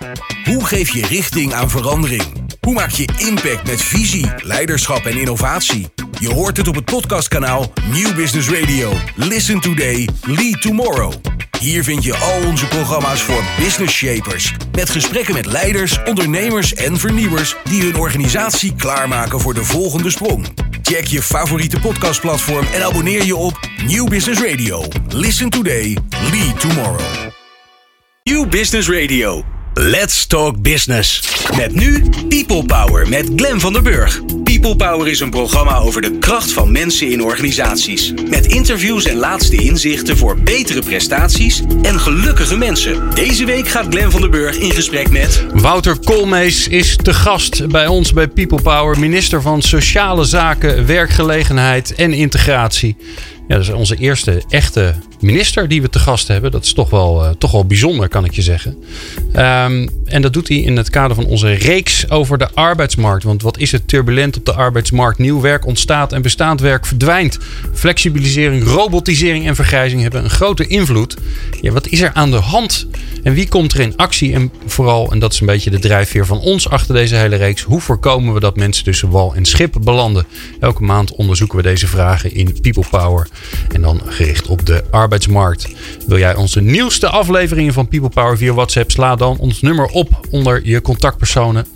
Hoe geef je richting aan verandering? Hoe maak je impact met visie, leiderschap en innovatie? Je hoort het op het podcastkanaal Nieuw Business Radio. Listen today, lead tomorrow. Hier vind je al onze programma's voor business shapers. Met gesprekken met leiders, ondernemers en vernieuwers die hun organisatie klaarmaken voor de volgende sprong. Check je favoriete podcastplatform en abonneer je op Nieuw Business Radio. Listen today, lead tomorrow. Nieuw Business Radio. Let's talk business. Met nu People Power met Glenn van der Burg. People Power is een programma over de kracht van mensen in organisaties. Met interviews en laatste inzichten voor betere prestaties en gelukkige mensen. Deze week gaat Glenn van der Burg in gesprek met... Wouter Koolmees is te gast bij ons bij People Power. Minister van Sociale Zaken, Werkgelegenheid en Integratie. Ja, dat is onze eerste echte minister die we te gast hebben. Dat is toch wel bijzonder, kan ik je zeggen. En dat doet hij in het kader van onze reeks over de arbeidsmarkt. Want wat is het turbulent op de arbeidsmarkt? Nieuw werk ontstaat en bestaand werk verdwijnt. Flexibilisering, robotisering en vergrijzing hebben een grote invloed. Ja, wat is er aan de hand? En wie komt er in actie? En vooral, en dat is een beetje de drijfveer van ons achter deze hele reeks. Hoe voorkomen we dat mensen tussen wal en schip belanden? Elke maand onderzoeken we deze vragen in People Power. En dan gericht op de arbeidsmarkt. Wil jij onze nieuwste afleveringen van People Power via WhatsApp? Sla dan ons nummer op onder je contactpersonen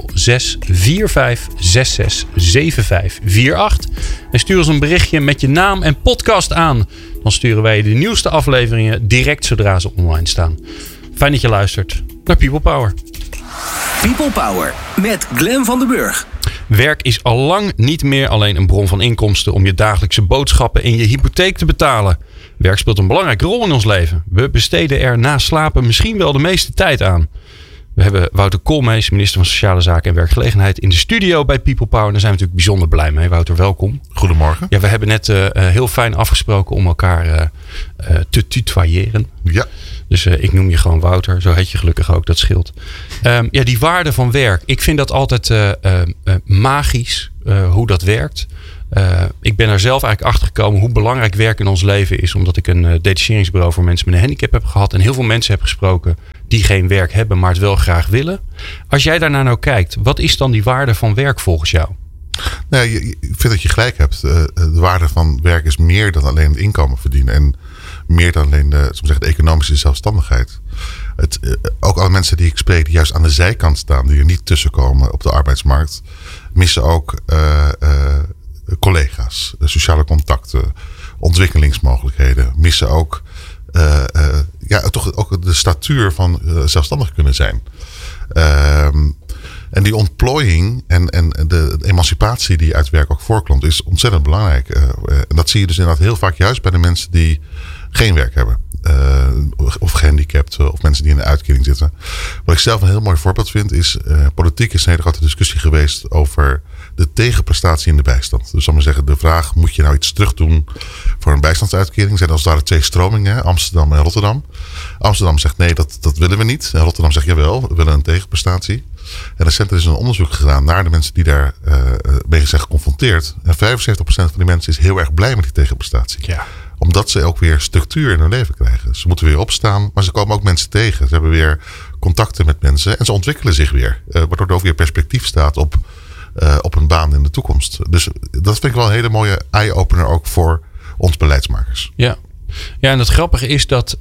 0645667548. En stuur ons een berichtje met je naam en podcast aan. Dan sturen wij de nieuwste afleveringen direct zodra ze online staan. Fijn dat je luistert naar People Power. People Power met Glenn van der Burg. Werk is al lang niet meer alleen een bron van inkomsten om je dagelijkse boodschappen en je hypotheek te betalen. Werk speelt een belangrijke rol in ons leven. We besteden er na slapen misschien wel de meeste tijd aan. We hebben Wouter Koolmees, minister van Sociale Zaken en Werkgelegenheid, in de studio bij People Power. Daar zijn we natuurlijk bijzonder blij mee. Wouter, welkom. Goedemorgen. Ja, we hebben net heel fijn afgesproken om elkaar te tutoyeren. Ja. Dus ik noem je gewoon Wouter. Zo heet je gelukkig ook, dat scheelt. Ja, die waarde van werk. Ik vind dat altijd magisch hoe dat werkt. Ik ben er zelf eigenlijk achter gekomen hoe belangrijk werk in ons leven is. Omdat ik een detacheringsbureau voor mensen met een handicap heb gehad. En heel veel mensen heb gesproken die geen werk hebben, maar het wel graag willen. Als jij daarnaar nou kijkt, wat is dan die waarde van werk volgens jou? Nou, ik vind dat je gelijk hebt. De waarde van werk is meer dan alleen het inkomen verdienen. En meer dan alleen de economische zelfstandigheid. Ook alle mensen die ik spreek die juist aan de zijkant staan, die er niet tussenkomen op de arbeidsmarkt, missen ook collega's, sociale contacten, ontwikkelingsmogelijkheden. Missen ook toch ook de statuur van zelfstandig kunnen zijn. En die ontplooiing en de emancipatie die uit werk ook voorkomt is ontzettend belangrijk. En dat zie je dus inderdaad heel vaak juist bij de mensen die geen werk hebben. Of gehandicapten of mensen die in een uitkering zitten. Wat ik zelf een heel mooi voorbeeld vind is, politiek is een hele grote discussie geweest over de tegenprestatie in de bijstand. Dus zal maar zeggen, de vraag, moet je nou iets terug doen voor een bijstandsuitkering? Er zijn als het ware twee stromingen, Amsterdam en Rotterdam. Amsterdam zegt nee, dat willen we niet. En Rotterdam zegt jawel, we willen een tegenprestatie. En recent is een onderzoek gedaan naar de mensen die daar mee zijn geconfronteerd. En 75% van die mensen is heel erg blij met die tegenprestatie. Ja. Omdat ze ook weer structuur in hun leven krijgen. Ze moeten weer opstaan, maar ze komen ook mensen tegen. Ze hebben weer contacten met mensen en ze ontwikkelen zich weer. Waardoor er ook weer perspectief staat op een baan in de toekomst. Dus dat vind ik wel een hele mooie eye-opener ook voor ons beleidsmakers. Ja, en het grappige is dat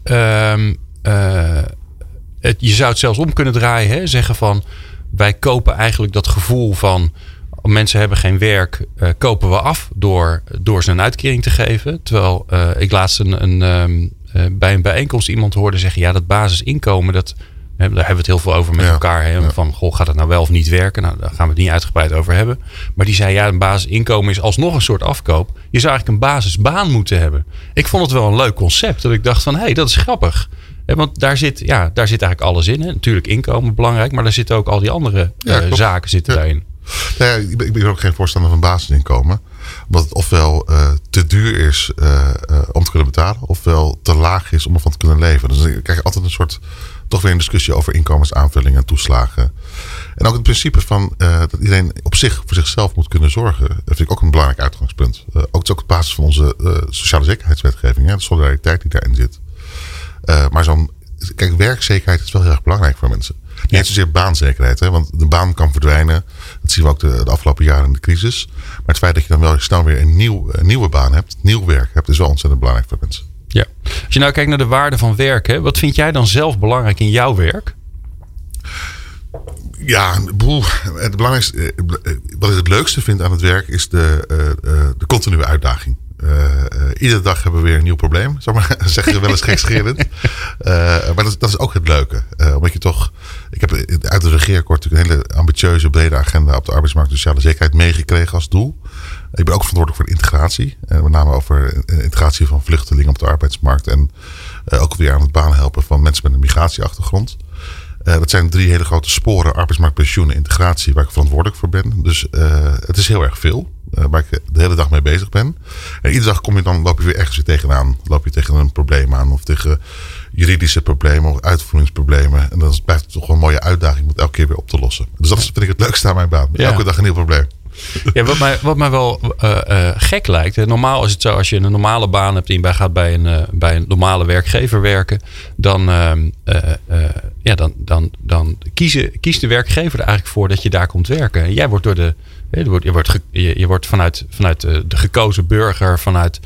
je zou het zelfs om kunnen draaien. Hè? Zeggen van, wij kopen eigenlijk dat gevoel van mensen hebben geen werk, kopen we af door ze een uitkering te geven. Terwijl ik laatst bij een bijeenkomst iemand hoorde zeggen, ja, dat basisinkomen, daar hebben we het heel veel over met elkaar. Hè? Ja. Van, goh, gaat het nou wel of niet werken? Nou, daar gaan we het niet uitgebreid over hebben. Maar die zei, ja, een basisinkomen is alsnog een soort afkoop. Je zou eigenlijk een basisbaan moeten hebben. Ik vond het wel een leuk concept. Dat ik dacht van, hé, dat is grappig. Want daar zit eigenlijk alles in. Hè? Natuurlijk inkomen belangrijk, maar daar zitten ook al die andere zaken zitten daarin. Nou ja, ik ben ook geen voorstander van basisinkomen. Omdat het ofwel te duur is om te kunnen betalen, ofwel te laag is om ervan te kunnen leven. Dus dan krijg je altijd een soort, toch weer een discussie over inkomensaanvulling en toeslagen. En ook het principe van dat iedereen op zich voor zichzelf moet kunnen zorgen. Dat vind ik ook een belangrijk uitgangspunt. Het is ook op basis van onze sociale zekerheidswetgeving. De solidariteit die daarin zit. Maar zo'n kijk, werkzekerheid is wel heel erg belangrijk voor mensen. Niet zozeer baanzekerheid, hè, want de baan kan verdwijnen. Dat zien we ook de afgelopen jaren in de crisis. Maar het feit dat je dan wel snel weer een nieuwe baan hebt, nieuw werk hebt, is wel ontzettend belangrijk voor mensen. Ja. Als je nou kijkt naar de waarde van werk, hè, wat vind jij dan zelf belangrijk in jouw werk? Ja, het belangrijkste, wat ik het leukste vind aan het werk is de continue uitdaging. Iedere dag hebben we weer een nieuw probleem. Zeg maar zeggen ze wel eens gekscherend. Maar dat is ook het leuke. Omdat je toch... Ik heb uit het regeerakkoord natuurlijk een hele ambitieuze, brede agenda op de arbeidsmarkt en sociale zekerheid meegekregen als doel. Ik ben ook verantwoordelijk voor de integratie. Met name over integratie van vluchtelingen op de arbeidsmarkt. En ook weer aan het baan helpen van mensen met een migratieachtergrond. Dat zijn 3 hele grote sporen: arbeidsmarkt, pensioen en integratie, waar ik verantwoordelijk voor ben. Dus het is heel erg veel. Waar ik de hele dag mee bezig ben. En iedere dag loop je weer ergens weer tegenaan. Loop je tegen een probleem aan. Of tegen juridische problemen of uitvoeringsproblemen. En dan blijft het toch wel een mooie uitdaging om het elke keer weer op te lossen. Dus dat vind ik het leukste aan mijn baan. Ja. Elke dag een nieuw probleem. Ja, wat mij wel gek lijkt. Hè, normaal is het zo, als je een normale baan hebt en je gaat bij een normale werkgever werken, dan kiest de werkgever er eigenlijk voor dat je daar komt werken. En jij wordt je wordt vanuit de gekozen burger,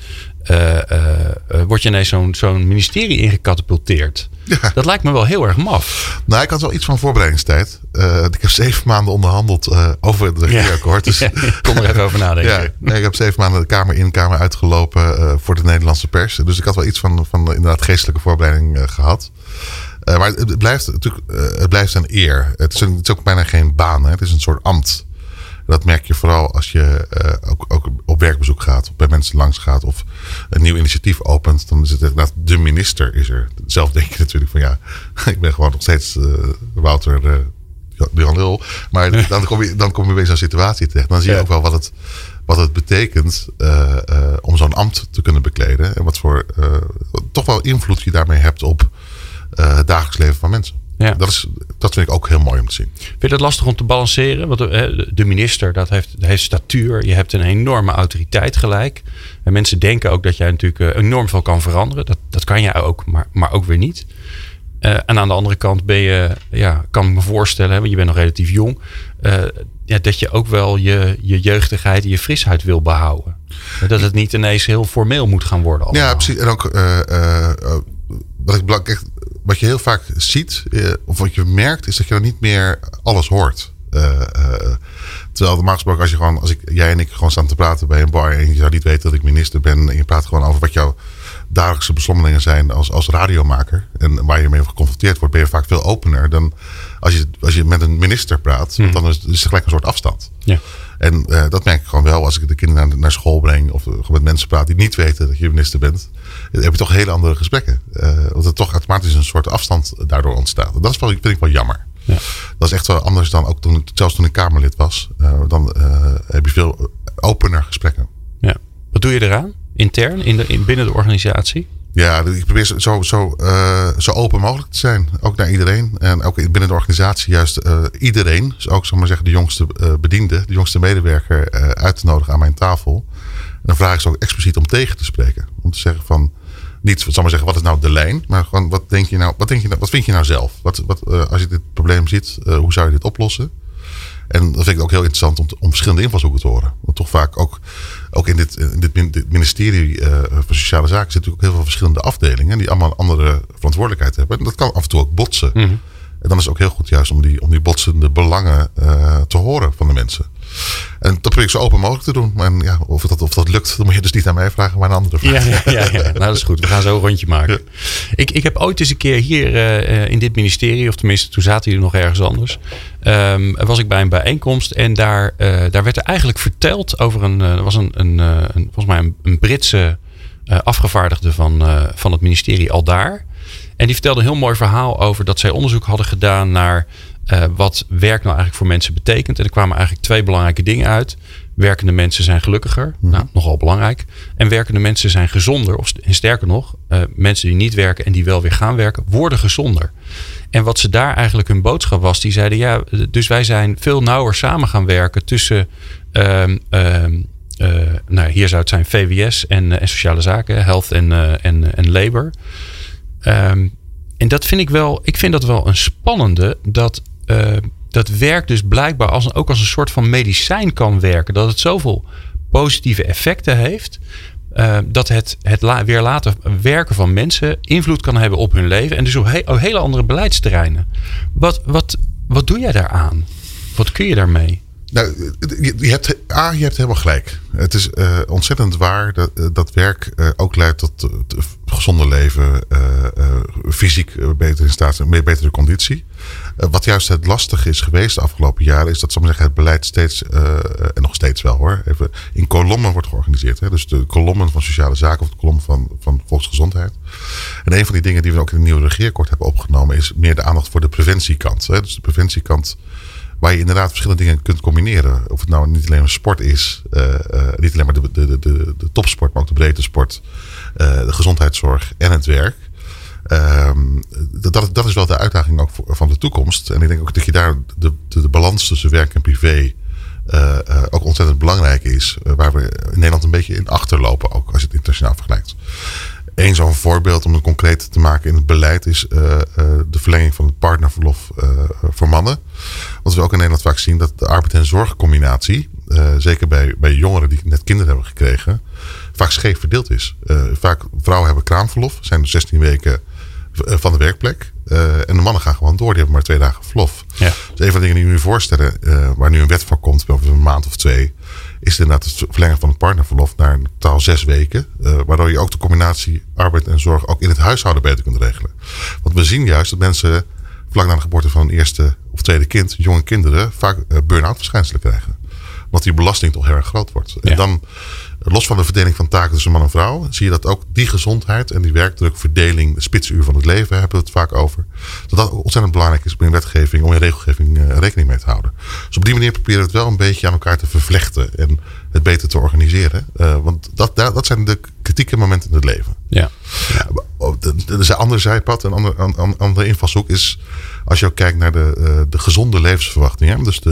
word je ineens zo'n ministerie ingecatapulteerd. Ja. Dat lijkt me wel heel erg maf. Nou, ik had wel iets van voorbereidingstijd. Ik heb 7 maanden onderhandeld over het regeerakkoord. Dus, kom er even over nadenken. Ja, ik heb 7 maanden de kamer in, kamer uitgelopen voor de Nederlandse pers. Dus ik had wel iets van inderdaad geestelijke voorbereiding gehad. Maar het blijft een eer. Het is ook bijna geen baan. Hè. Het is een soort ambt. Dat merk je vooral als je ook op werkbezoek gaat, of bij mensen langs gaat, of een nieuw initiatief opent. Dan is het inderdaad de minister is er. Zelf denk je natuurlijk van ik ben gewoon nog steeds Wouter de Jan Lul. Maar dan kom je weer in zo'n situatie terecht. Dan zie je ook wel wat het betekent om zo'n ambt te kunnen bekleden. En wat voor toch wel invloed je daarmee hebt op het dagelijks leven van mensen. Ja. Dat vind ik ook heel mooi om te zien. Vind je dat lastig om te balanceren? Want de minister dat heeft statuur. Je hebt een enorme autoriteit gelijk. En mensen denken ook dat jij natuurlijk enorm veel kan veranderen. Dat kan jij ook, maar ook weer niet. En aan de andere kant kan ik me voorstellen, want je bent nog relatief jong, dat je ook wel je jeugdigheid en je frisheid wil behouden. Dat het niet ineens heel formeel moet gaan worden. Allemaal. Ja, precies. En ook wat je heel vaak ziet, of wat je merkt, is dat je dan niet meer alles hoort. Terwijl normaal gesproken, jij en ik gewoon staan te praten bij een bar en je zou niet weten dat ik minister ben en je praat gewoon over wat jouw dagelijkse beslommelingen zijn als radiomaker en waar je mee geconfronteerd wordt, ben je vaak veel opener dan als je met een minister praat. Want dan is het gelijk een soort afstand. Ja. En dat merk ik gewoon wel als ik de kinderen naar school breng of met mensen praat die niet weten dat je minister bent. Dan heb je toch hele andere gesprekken. Want er toch automatisch een soort afstand daardoor ontstaat. En dat vind ik wel jammer. Ja. Dat is echt wel anders dan ook zelfs toen ik Kamerlid was. Dan heb je veel opener gesprekken. Ja. Wat doe je eraan? Intern, binnen de organisatie? Ja, ik probeer zo open mogelijk te zijn. Ook naar iedereen. En ook binnen de organisatie juist iedereen. Dus ook, zal maar zeggen, de jongste bediende, de jongste medewerker uit te nodigen aan mijn tafel. En dan vraag ik ze ook expliciet om tegen te spreken. Om te zeggen van, niet, zal maar zeggen, wat is nou de lijn? Maar gewoon, wat vind je nou zelf? Als je dit probleem ziet, hoe zou je dit oplossen? En dat vind ik ook heel interessant om verschillende invalshoeken te horen. Want toch vaak ook in dit ministerie van Sociale Zaken zitten natuurlijk ook heel veel verschillende afdelingen die allemaal een andere verantwoordelijkheid hebben. En dat kan af en toe ook botsen. Mm-hmm. En dan is het ook heel goed juist om die botsende belangen te horen van de mensen. En dat probeer ik zo open mogelijk te doen. Maar ja, of dat lukt, dan moet je dus niet aan mij vragen, maar aan andere vragen. Ja. Nou, dat is goed. We gaan zo een rondje maken. Ja. Ik heb ooit eens een keer hier in dit ministerie, of tenminste toen zaten jullie nog ergens anders, was ik bij een bijeenkomst en daar werd er eigenlijk verteld over volgens mij een Britse afgevaardigde van het ministerie aldaar. En die vertelde een heel mooi verhaal over dat zij onderzoek hadden gedaan naar wat werk nou eigenlijk voor mensen betekent. En er kwamen eigenlijk 2 belangrijke dingen uit. Werkende mensen zijn gelukkiger. Nou, nogal belangrijk. En werkende mensen zijn gezonder. En sterker nog, mensen die niet werken en die wel weer gaan werken, worden gezonder. En wat ze daar eigenlijk hun boodschap was, die zeiden dus wij zijn veel nauwer samen gaan werken tussen hier zou het zijn VWS en sociale zaken, health en labor. En dat vind ik vind dat wel een spannende. Dat werk dus blijkbaar ook als een soort van medicijn kan werken. Dat het zoveel positieve effecten heeft. Dat het weer laten werken van mensen invloed kan hebben op hun leven. En dus op hele andere beleidsterreinen. Wat doe jij daaraan? Wat kun je daarmee? Nou, je hebt helemaal gelijk. Het is ontzettend waar dat werk ook leidt tot gezonder leven, fysiek beter in staat, een betere conditie. Wat juist het lastige is geweest de afgelopen jaren, is dat het beleid steeds, en nog steeds wel hoor, even in kolommen wordt georganiseerd. Hè? Dus de kolommen van sociale zaken of de kolommen van volksgezondheid. En een van die dingen die we ook in het nieuwe regeerakkoord hebben opgenomen, is meer de aandacht voor de preventiekant. Hè? Dus de preventiekant, waar je inderdaad verschillende dingen kunt combineren. Of het nou niet alleen een sport is. Niet alleen maar de topsport, maar ook de breedte sport. De gezondheidszorg en het werk. Dat is wel de uitdaging ook van de toekomst. En ik denk ook dat je daar de balans tussen werk en privé ook ontzettend belangrijk is. Waar we in Nederland een beetje in achterlopen. Ook als je het internationaal vergelijkt. Eén zo'n voorbeeld om het concreet te maken in het beleid is de verlenging van het partnerverlof voor mannen. Want we ook in Nederland vaak zien dat de arbeid- en zorgcombinatie, zeker bij jongeren die net kinderen hebben gekregen, vaak scheef verdeeld is. Vaak vrouwen hebben kraamverlof, zijn dus 16 weken van de werkplek. En de mannen gaan gewoon door, die hebben maar 2 dagen verlof. Ja. Dus een van de dingen die we nu voorstellen, waar nu een wet van komt over een maand of 2... is inderdaad het verlengen van het partnerverlof naar een totaal 6 weken. Waardoor je ook de combinatie arbeid en zorg ook in het huishouden beter kunt regelen. Want we zien juist dat mensen vlak na de geboorte van een eerste of tweede kind, jonge kinderen, vaak burn-out verschijnselen krijgen. Omdat die belasting toch heel erg groot wordt. Ja. En dan, los van de verdeling van taken tussen man en vrouw, zie je dat ook die gezondheid en die werkdrukverdeling, de spitsuur van het leven, hebben we het vaak over. Dat ontzettend belangrijk is binnen wetgeving, om in regelgeving rekening mee te houden. Dus op die manier proberen we het wel een beetje aan elkaar te vervlechten en het beter te organiseren. Want dat zijn de kritieke momenten in het leven. Ja. De andere zijpad, een andere invalshoek is, als je ook kijkt naar de gezonde levensverwachting. Hè? Dus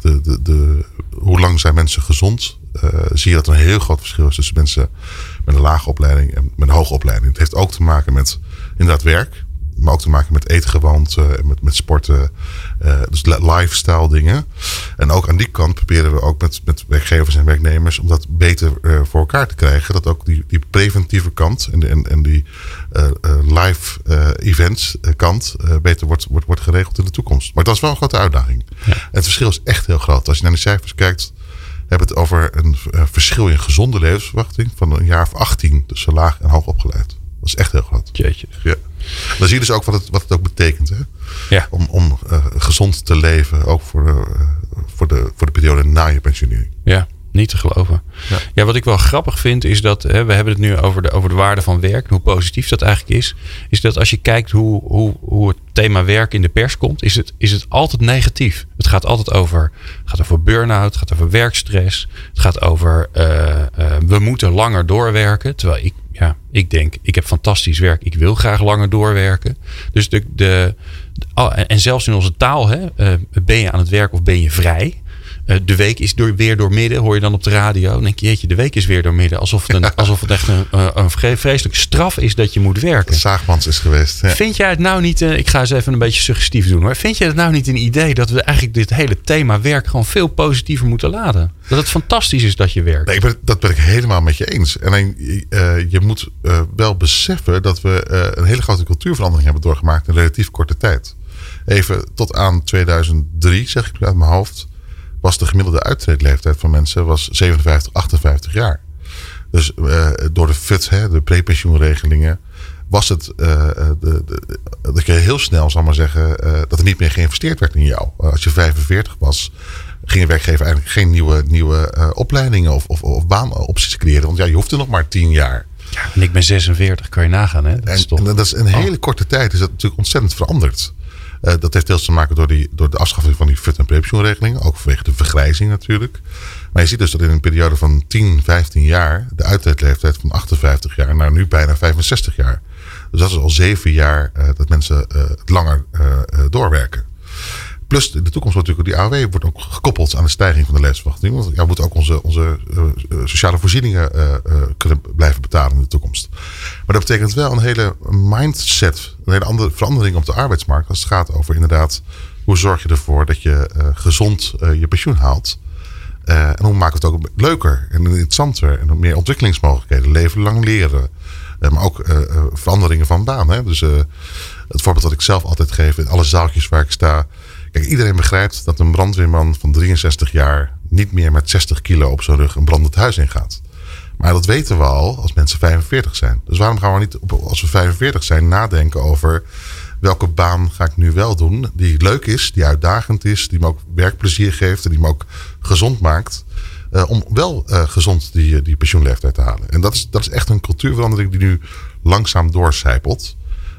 hoe lang zijn mensen gezond? Zie je dat er een heel groot verschil is tussen mensen met een lage opleiding en met een hoge opleiding. Het heeft ook te maken met inderdaad werk, maar ook te maken met eetgewoonten en met sporten. Dus lifestyle dingen. En ook aan die kant proberen we ook met werkgevers en werknemers om dat beter voor elkaar te krijgen. Dat ook die preventieve kant en die live events kant beter wordt geregeld in de toekomst. Maar dat is wel een grote uitdaging. Ja. En het verschil is echt heel groot. Als je naar die cijfers kijkt, hebben we het over een verschil in gezonde levensverwachting van een jaar of 18 tussen laag en hoog opgeleid. Dat is echt heel groot. Jeetje. Ja. Dan zie je dus ook wat het ook betekent. Hè? Ja. Om gezond te leven, ook voor de periode na je pensionering. Ja, niet te geloven. Ja, wat ik wel grappig vind is dat, we hebben het nu over de waarde van werk en hoe positief dat eigenlijk is dat als je kijkt hoe het thema werk in de pers komt, is het altijd negatief. Het gaat altijd over burn-out, het gaat over werkstress, het gaat over we moeten langer doorwerken, terwijl ik denk, ik heb fantastisch werk. Ik wil graag langer doorwerken. Dus en zelfs in onze taal, ben je aan het werk of ben je vrij? De week is weer doormidden, hoor je dan op de radio. Dan denk je, jeetje, de week is weer doormidden. Alsof het echt een vreselijke straf is dat je moet werken. Zaagmans is geweest. Ja. Vind jij het nou niet, ik ga eens even een beetje suggestief doen hoor. Vind jij het nou niet een idee dat we eigenlijk dit hele thema werk gewoon veel positiever moeten laden? Dat het fantastisch is dat je werkt. Nee, dat ben ik helemaal met je eens. En je moet wel beseffen dat we een hele grote cultuurverandering hebben doorgemaakt in relatief korte tijd. Even tot aan 2003, zeg ik uit mijn hoofd, was de gemiddelde uittreedleeftijd van mensen 57, 58 jaar. Dus door de FUT, de prepensioenregelingen, was het dat je heel snel, zal maar zeggen, dat er niet meer geïnvesteerd werd in jou. Als je 45 was, ging een werkgever eigenlijk geen nieuwe opleidingen of baanopties creëren. Want je hoeft er nog maar 10 jaar. Ja, en ik ben 46, kan je nagaan. Hè? Dat is een hele korte tijd is dat natuurlijk ontzettend veranderd. Dat heeft deels te maken door de afschaffing van die FUT- en prepensioenregelingen. Ook vanwege de vergrijzing natuurlijk. Maar je ziet dus dat in een periode van 10, 15 jaar de uittreedleeftijd van 58 jaar naar nu bijna 65 jaar. Dus dat is al 7 jaar dat mensen het langer doorwerken. Plus in de toekomst wordt natuurlijk die AOW wordt ook gekoppeld aan de stijging van de levensverwachting. Want we moeten ook onze sociale voorzieningen kunnen blijven betalen in de toekomst. Maar dat betekent wel een hele mindset, een hele andere verandering op de arbeidsmarkt. Als het gaat over inderdaad, hoe zorg je ervoor dat je gezond je pensioen haalt. En hoe maken we het ook leuker en interessanter en meer ontwikkelingsmogelijkheden. Leven lang leren. Maar ook veranderingen van baan. Hè? Dus het voorbeeld dat ik zelf altijd geef in alle zaaltjes waar ik sta. Kijk, iedereen begrijpt dat een brandweerman van 63 jaar niet meer met 60 kilo op zijn rug een brandend huis ingaat. Maar dat weten we al als mensen 45 zijn. Dus waarom gaan we niet, als we 45 zijn, nadenken over welke baan ga ik nu wel doen die leuk is, die uitdagend is, die me ook werkplezier geeft en die me ook gezond maakt. Om wel gezond die pensioenleeftijd te halen. En dat is echt een cultuurverandering die nu langzaam doorcijpelt.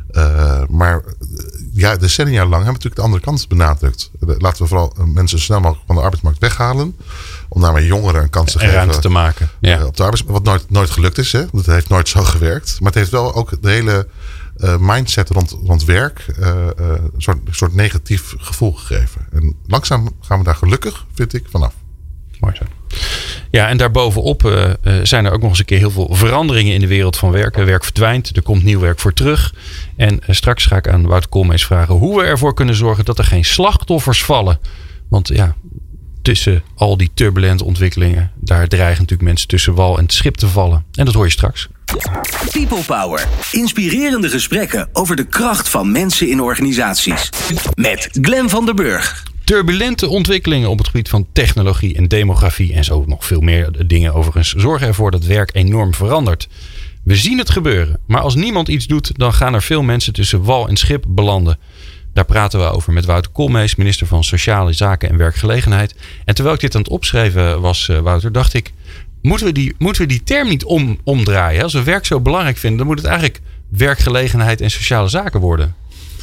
Maar decennia lang hebben we natuurlijk de andere kant benadrukt. Laten we vooral mensen zo snel mogelijk van de arbeidsmarkt weghalen. Om daarmee jongeren een kans te geven. Ruimte te maken. Ja. Op de arbeidsmarkt. Wat nooit gelukt is. Hè? Dat heeft nooit zo gewerkt. Maar het heeft wel ook de hele mindset rond werk een soort negatief gevoel gegeven. En langzaam gaan we daar gelukkig, vind ik, vanaf. Mooi zo. Ja, en daarbovenop zijn er ook nog eens een keer heel veel veranderingen in de wereld van werk. Werk verdwijnt, er komt nieuw werk voor terug. En straks ga ik aan Wouter Koolmees vragen hoe we ervoor kunnen zorgen dat er geen slachtoffers vallen. Want ja, tussen al die turbulente ontwikkelingen, daar dreigen natuurlijk mensen tussen wal en schip te vallen. En dat hoor je straks. People Power. Inspirerende gesprekken over de kracht van mensen in organisaties. Met Glenn van der Burg. Turbulente ontwikkelingen op het gebied van technologie en demografie en zo nog veel meer dingen overigens zorgen ervoor dat werk enorm verandert. We zien het gebeuren, maar als niemand iets doet, dan gaan er veel mensen tussen wal en schip belanden. Daar praten we over met Wouter Koolmees, minister van Sociale Zaken en Werkgelegenheid. En terwijl ik dit aan het opschrijven was, Wouter, dacht ik, moeten we die term niet omdraaien? Als we werk zo belangrijk vinden, dan moet het eigenlijk werkgelegenheid en sociale zaken worden.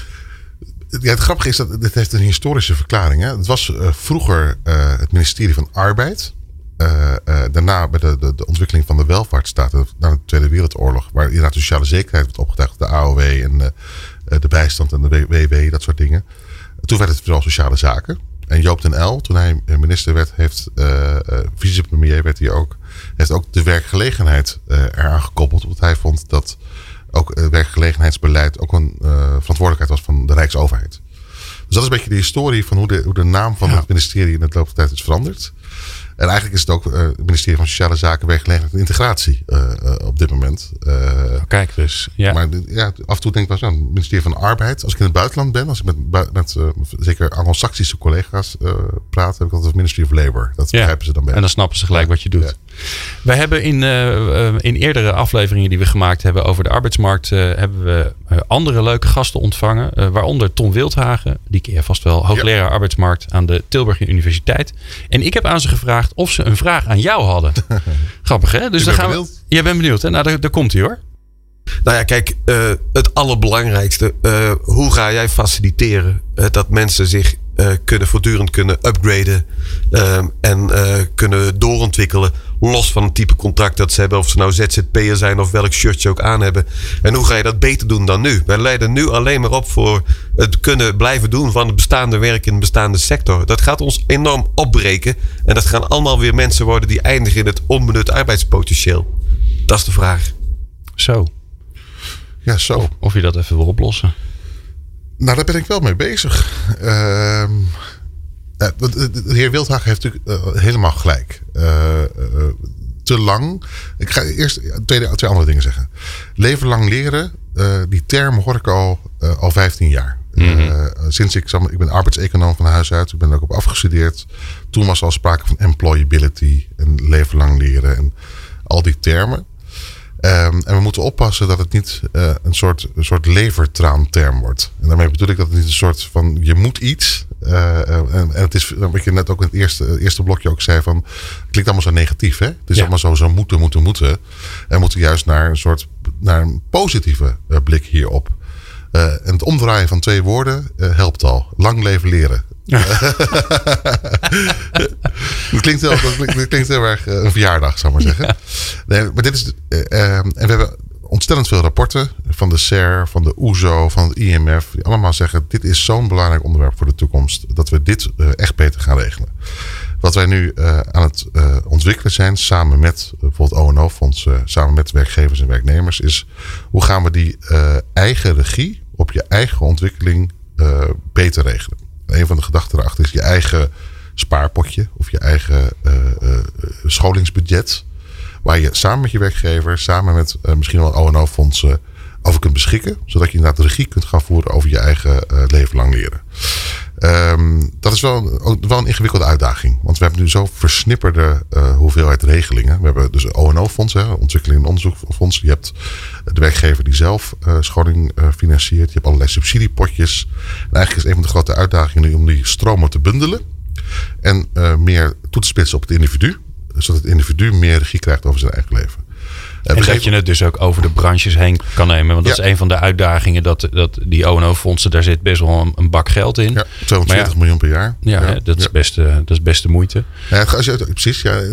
Ja, het grappige is dat dit heeft een historische verklaring. Hè? Het was vroeger het ministerie van Arbeid. Daarna bij de ontwikkeling van de welvaartsstaat na de Tweede Wereldoorlog, waar inderdaad de sociale zekerheid werd opgetuigd, de AOW en de bijstand en de WW, dat soort dingen. Toen werd het vooral sociale zaken. En Joop den Uyl, toen hij minister werd, vicepremier werd hij ook, heeft ook de werkgelegenheid eraan gekoppeld. Want hij vond dat ook werkgelegenheidsbeleid ook een verantwoordelijkheid was van de Rijksoverheid. Dus dat is een beetje de historie van hoe de naam van het ministerie in de loop der tijd is veranderd. En eigenlijk is het ook het ministerie van Sociale Zaken, Werkgelegenheid en Integratie op dit moment. Kijk dus. Ja. Maar af en toe denk ik wel zo, het ministerie van Arbeid. Als ik in het buitenland ben, als ik met zeker Anglo-Saxische collega's praat, heb ik altijd het Ministry of Labor. Dat begrijpen ze dan beter. En dan snappen ze gelijk wat je doet. Ja. Wij hebben in eerdere afleveringen die we gemaakt hebben over de arbeidsmarkt, hebben we andere leuke gasten ontvangen. Waaronder Tom Wildhagen, die ken je vast wel, hoogleraar arbeidsmarkt aan de Tilburg Universiteit. En ik heb aan ze gevraagd of ze een vraag aan jou hadden. Grappig, hè? Dus dan gaan we. Jij bent benieuwd, hè? Nou, daar komt hij, hoor. Nou ja, kijk, het allerbelangrijkste. Hoe ga jij faciliteren dat mensen zich voortdurend kunnen upgraden en kunnen doorontwikkelen, los van het type contract dat ze hebben, of ze nou ZZP'er zijn of welk shirt ze ook aan hebben. En hoe ga je dat beter doen dan nu? Wij leiden nu alleen maar op voor het kunnen blijven doen van het bestaande werk in de bestaande sector. Dat gaat ons enorm opbreken en dat gaan allemaal weer mensen worden die eindigen in het onbenut arbeidspotentieel. Dat is de vraag. Zo. Ja, zo. Of je dat even wil oplossen. Nou, daar ben ik wel mee bezig. De heer Wildhagen heeft natuurlijk helemaal gelijk. Te lang. Ik ga eerst twee andere dingen zeggen. Leven lang leren. Die term hoor ik al 15 jaar. Sinds ik ben arbeidseconoom van huis uit. Ik ben er ook op afgestudeerd. Toen was al sprake van employability en leven lang leren en al die termen. En we moeten oppassen dat het niet een soort levertraanterm wordt. En daarmee bedoel ik dat het niet een soort van je moet iets. En het is wat je net ook in het eerste blokje ook zei van, het klinkt allemaal zo negatief, hè? Het is allemaal zo moeten. En we moeten juist naar een positieve blik hierop. En het omdraaien van 2 woorden helpt al. Lang leven leren. Dat klinkt heel erg een verjaardag, zou ik maar zeggen. Nee, maar dit is. En we hebben ontstellend veel rapporten van de SER, van de OESO, van het IMF. Die allemaal zeggen, dit is zo'n belangrijk onderwerp voor de toekomst. Dat we dit echt beter gaan regelen. Wat wij nu aan het ontwikkelen zijn, samen met bijvoorbeeld ONO-fondsen, samen met werkgevers en werknemers, is hoe gaan we die eigen regie op je eigen ontwikkeling beter regelen. En een van de gedachten erachter is je eigen spaarpotje of je eigen scholingsbudget. Waar je samen met je werkgever, samen met misschien wel ONO-fondsen over kunt beschikken. Zodat je inderdaad de regie kunt gaan voeren over je eigen leven lang leren. Dat is wel een ingewikkelde uitdaging. Want we hebben nu zo versnipperde hoeveelheid regelingen. We hebben dus ONO-fondsen, ontwikkeling en onderzoekfonds. Je hebt de werkgever die zelf scholing financiert. Je hebt allerlei subsidiepotjes. En eigenlijk is een van de grote uitdagingen nu om die stromen te bundelen. En meer toe te spitsen op het individu. Zodat het individu meer regie krijgt over zijn eigen leven. En dat je het dus ook over de branches heen kan nemen. Want dat is een van de uitdagingen. Dat die ONO-fondsen, daar zit best wel een bak geld in. Ja, 240 miljoen per jaar. Dat is best de moeite. Ja, precies, ja.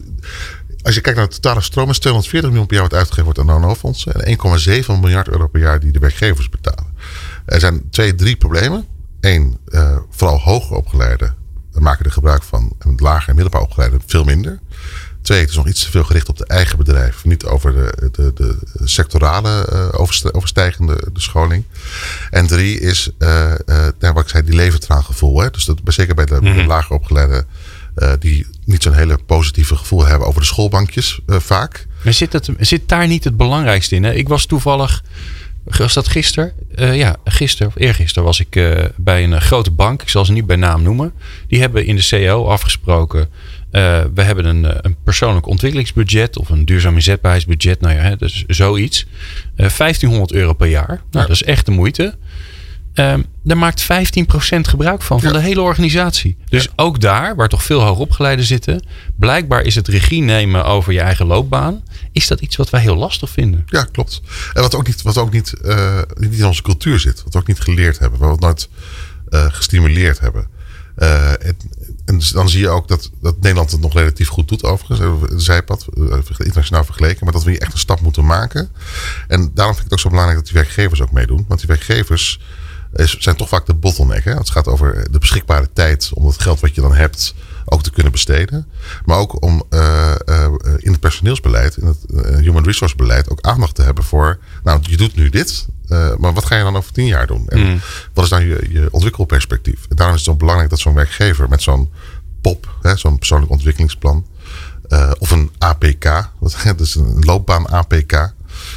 Als je kijkt naar de totale stroom, is 240 miljoen per jaar wat uitgegeven wordt aan ONO-fondsen. En 1,7 miljard euro per jaar die de werkgevers betalen. Er zijn 2-3 problemen. 1, vooral hoger opgeleiden maken er gebruik van. En lager en middelbaar opgeleiden veel minder. 2, het is nog iets te veel gericht op de eigen bedrijf. Niet over de sectorale overstijgende de scholing. En 3 is, wat ik zei, die leventraangevoel. Hè? Dus dat, zeker bij de lager opgeleide die niet zo'n hele positieve gevoel hebben over de schoolbankjes vaak. Maar zit daar niet het belangrijkste in? Hè? Ik was toevallig, was dat gisteren? Gisteren of eergisteren was ik bij een grote bank. Ik zal ze niet bij naam noemen. Die hebben in de CEO afgesproken. We hebben een persoonlijk ontwikkelingsbudget of een duurzaam inzetbaarheidsbudget. Nou ja, dus zoiets. €1500 per jaar. Nou, dat is echt de moeite. Daar maakt 15% gebruik van de hele organisatie. Dus ook daar, waar toch veel hoogopgeleiden zitten, blijkbaar is het regie nemen over je eigen loopbaan, is dat iets wat wij heel lastig vinden. Ja, klopt. En wat ook niet in onze cultuur zit. Wat we ook niet geleerd hebben. Wat we nooit gestimuleerd hebben. En dan zie je ook dat Nederland het nog relatief goed doet overigens. Een zijpad, internationaal vergeleken. Maar dat we hier echt een stap moeten maken. En daarom vind ik het ook zo belangrijk dat die werkgevers ook meedoen. Want die werkgevers zijn toch vaak de bottleneck. Hè? Het gaat over de beschikbare tijd om het geld wat je dan hebt ook te kunnen besteden. Maar ook om in het personeelsbeleid, in het human resource beleid ook aandacht te hebben voor, nou, je doet nu dit, maar wat ga je dan over 10 jaar doen? En wat is dan je ontwikkelperspectief? En daarom is het zo belangrijk dat zo'n werkgever met zo'n POP, zo'n persoonlijk ontwikkelingsplan, of een APK, dus een loopbaan APK,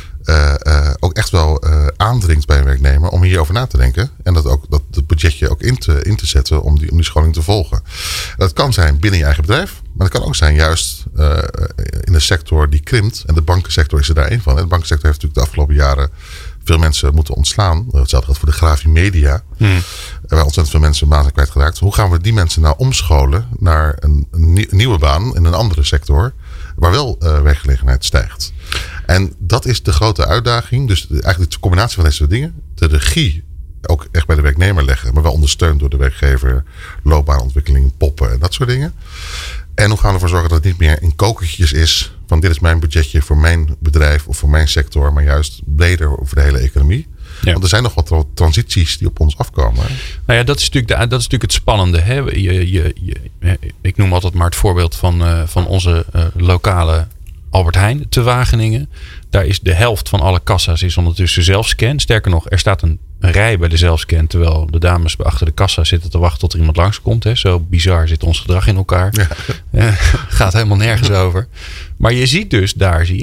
ook echt wel aandringt bij een werknemer om hierover na te denken. En dat het budgetje ook in te zetten om die scholing te volgen. En dat kan zijn binnen je eigen bedrijf. Maar dat kan ook zijn juist in een sector die krimpt. En de bankensector is er daar één van. En de bankensector heeft natuurlijk de afgelopen jaren veel mensen moeten ontslaan. Hetzelfde geldt voor de Grafimedia. Waar ontzettend veel mensen banen zijn kwijtgeraakt. Hoe gaan we die mensen nou omscholen naar een nieuwe baan in een andere sector, waar wel werkgelegenheid stijgt? En dat is de grote uitdaging. Dus eigenlijk de combinatie van deze dingen. De regie ook echt bij de werknemer leggen. Maar wel ondersteund door de werkgever. Loopbaanontwikkeling, poppen en dat soort dingen. En hoe gaan we ervoor zorgen dat het niet meer in kokertjes is. Van dit is mijn budgetje voor mijn bedrijf of voor mijn sector. Maar juist breder over de hele economie. Ja. Want er zijn nog wat transities die op ons afkomen. Nou ja, dat is natuurlijk het spannende. Hè? Ik noem altijd maar het voorbeeld van onze lokale Albert Heijn te Wageningen. Daar is de helft van alle kassa's is ondertussen zelfscan. Sterker nog, er staat een rij bij de zelfscan, terwijl de dames achter de kassa zitten te wachten tot er iemand langskomt. Hè. Zo bizar zit ons gedrag in elkaar. Ja. Gaat helemaal nergens over. Maar je ziet dus,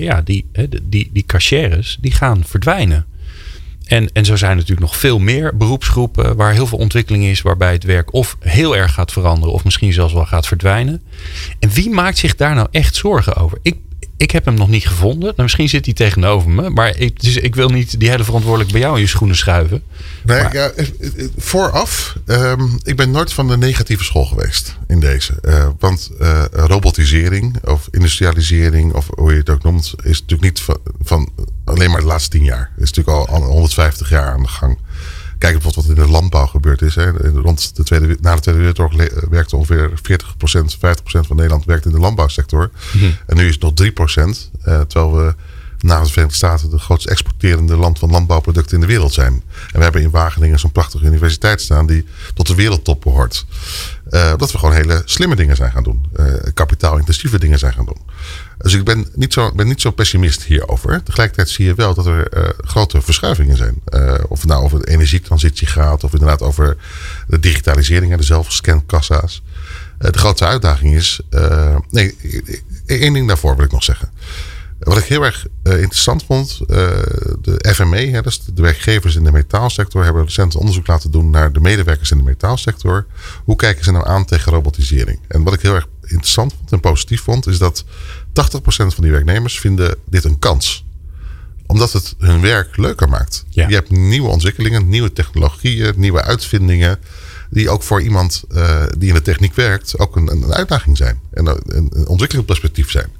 die cashiers, die gaan verdwijnen. En zo zijn natuurlijk nog veel meer beroepsgroepen waar heel veel ontwikkeling is, waarbij het werk of heel erg gaat veranderen of misschien zelfs wel gaat verdwijnen. En wie maakt zich daar nou echt zorgen over? Ik heb hem nog niet gevonden. Nou, misschien zit hij tegenover me. Maar ik wil niet die hele verantwoordelijk bij jou in je schoenen schuiven. Nee, vooraf. Ik ben nooit van de negatieve school geweest in deze. Want robotisering of industrialisering, of hoe je het ook noemt, is natuurlijk niet van alleen maar de laatste 10 jaar. Het is natuurlijk al 150 jaar aan de gang. Kijk bijvoorbeeld wat in de landbouw gebeurd is. Hè. Na de Tweede Wereldoorlog werkte ongeveer 40%, 50% van Nederland werkt in de landbouwsector. En nu is het nog 3%. Terwijl we na de Verenigde Staten de grootste exporterende land van landbouwproducten in de wereld zijn. En we hebben in Wageningen zo'n prachtige universiteit staan die tot de wereldtop behoort. Dat we gewoon hele slimme dingen zijn gaan doen. Kapitaalintensieve dingen zijn gaan doen. Dus ik ben niet zo pessimist hierover. Tegelijkertijd zie je wel dat er grote verschuivingen zijn. Of het nou over de energietransitie gaat, of inderdaad over de digitalisering en de zelfscankassa's. De grootste uitdaging is... één ding daarvoor wil ik nog zeggen. Wat ik heel erg interessant vond, de FME, dus de werkgevers in de metaalsector, hebben recent onderzoek laten doen naar de medewerkers in de metaalsector. Hoe kijken ze nou aan tegen robotisering? En wat ik heel erg interessant vond en positief vond, is dat 80% van die werknemers vinden dit een kans. Omdat het hun werk leuker maakt. Ja. Je hebt nieuwe ontwikkelingen, nieuwe technologieën, nieuwe uitvindingen, die ook voor iemand die in de techniek werkt ook een uitdaging zijn. En een ontwikkelingsperspectief zijn.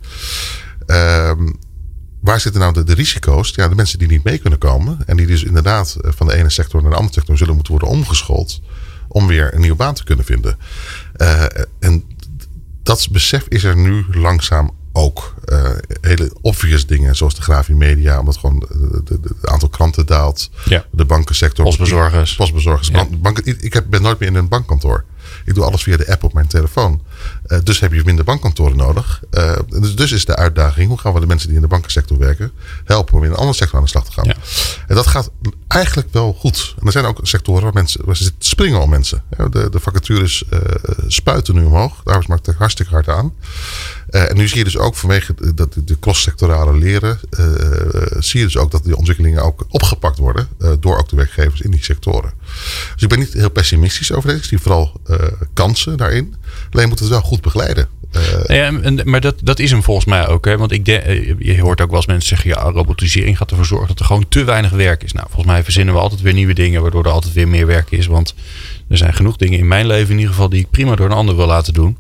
Waar zitten nou de risico's? Ja, de mensen die niet mee kunnen komen. En die dus inderdaad van de ene sector naar de andere sector zullen moeten worden omgeschoold. Om weer een nieuwe baan te kunnen vinden. En dat besef is er nu langzaam ook. Hele obvious dingen zoals de Grafimedia. Omdat gewoon het aantal kranten daalt. Ja. De bankensector. Postbezorgers. Ja. Ik ben nooit meer in een bankkantoor. Ik doe alles via de app op mijn telefoon. Dus heb je minder bankkantoren nodig. Dus is de uitdaging, hoe gaan we de mensen die in de bankensector werken helpen om in een andere sector aan de slag te gaan. Ja. En dat gaat eigenlijk wel goed. En er zijn ook sectoren waar ze springen om mensen. De vacatures spuiten nu omhoog. De arbeidsmarkt trekt hartstikke hard aan. En nu zie je dus ook vanwege de cross-sectorale leren, zie je dus ook dat die ontwikkelingen ook opgepakt worden door ook de werkgevers in die sectoren. Dus ik ben niet heel pessimistisch over deze. Ik zie vooral kansen daarin. Alleen moet het wel goed begeleiden. Maar dat is hem volgens mij ook. Hè? Want je hoort ook wel eens mensen zeggen, ja, robotisering gaat ervoor zorgen dat er gewoon te weinig werk is. Nou, volgens mij verzinnen we altijd weer nieuwe dingen, waardoor er altijd weer meer werk is. Want er zijn genoeg dingen in mijn leven in ieder geval die ik prima door een ander wil laten doen.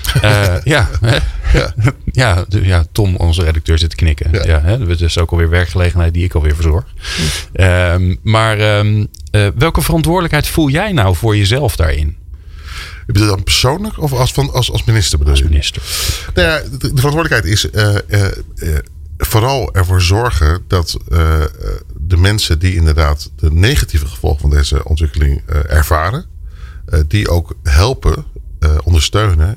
Ja, Tom, onze redacteur, zit te knikken. Ja. Dat is ook alweer werkgelegenheid die ik alweer verzorg. Welke verantwoordelijkheid voel jij nou voor jezelf daarin? Je bedoelt dan persoonlijk of als minister bedoel je? Als minister. Nou ja, de verantwoordelijkheid is vooral ervoor zorgen dat de mensen die inderdaad de negatieve gevolgen van deze ontwikkeling ervaren, die ook helpen, ondersteunen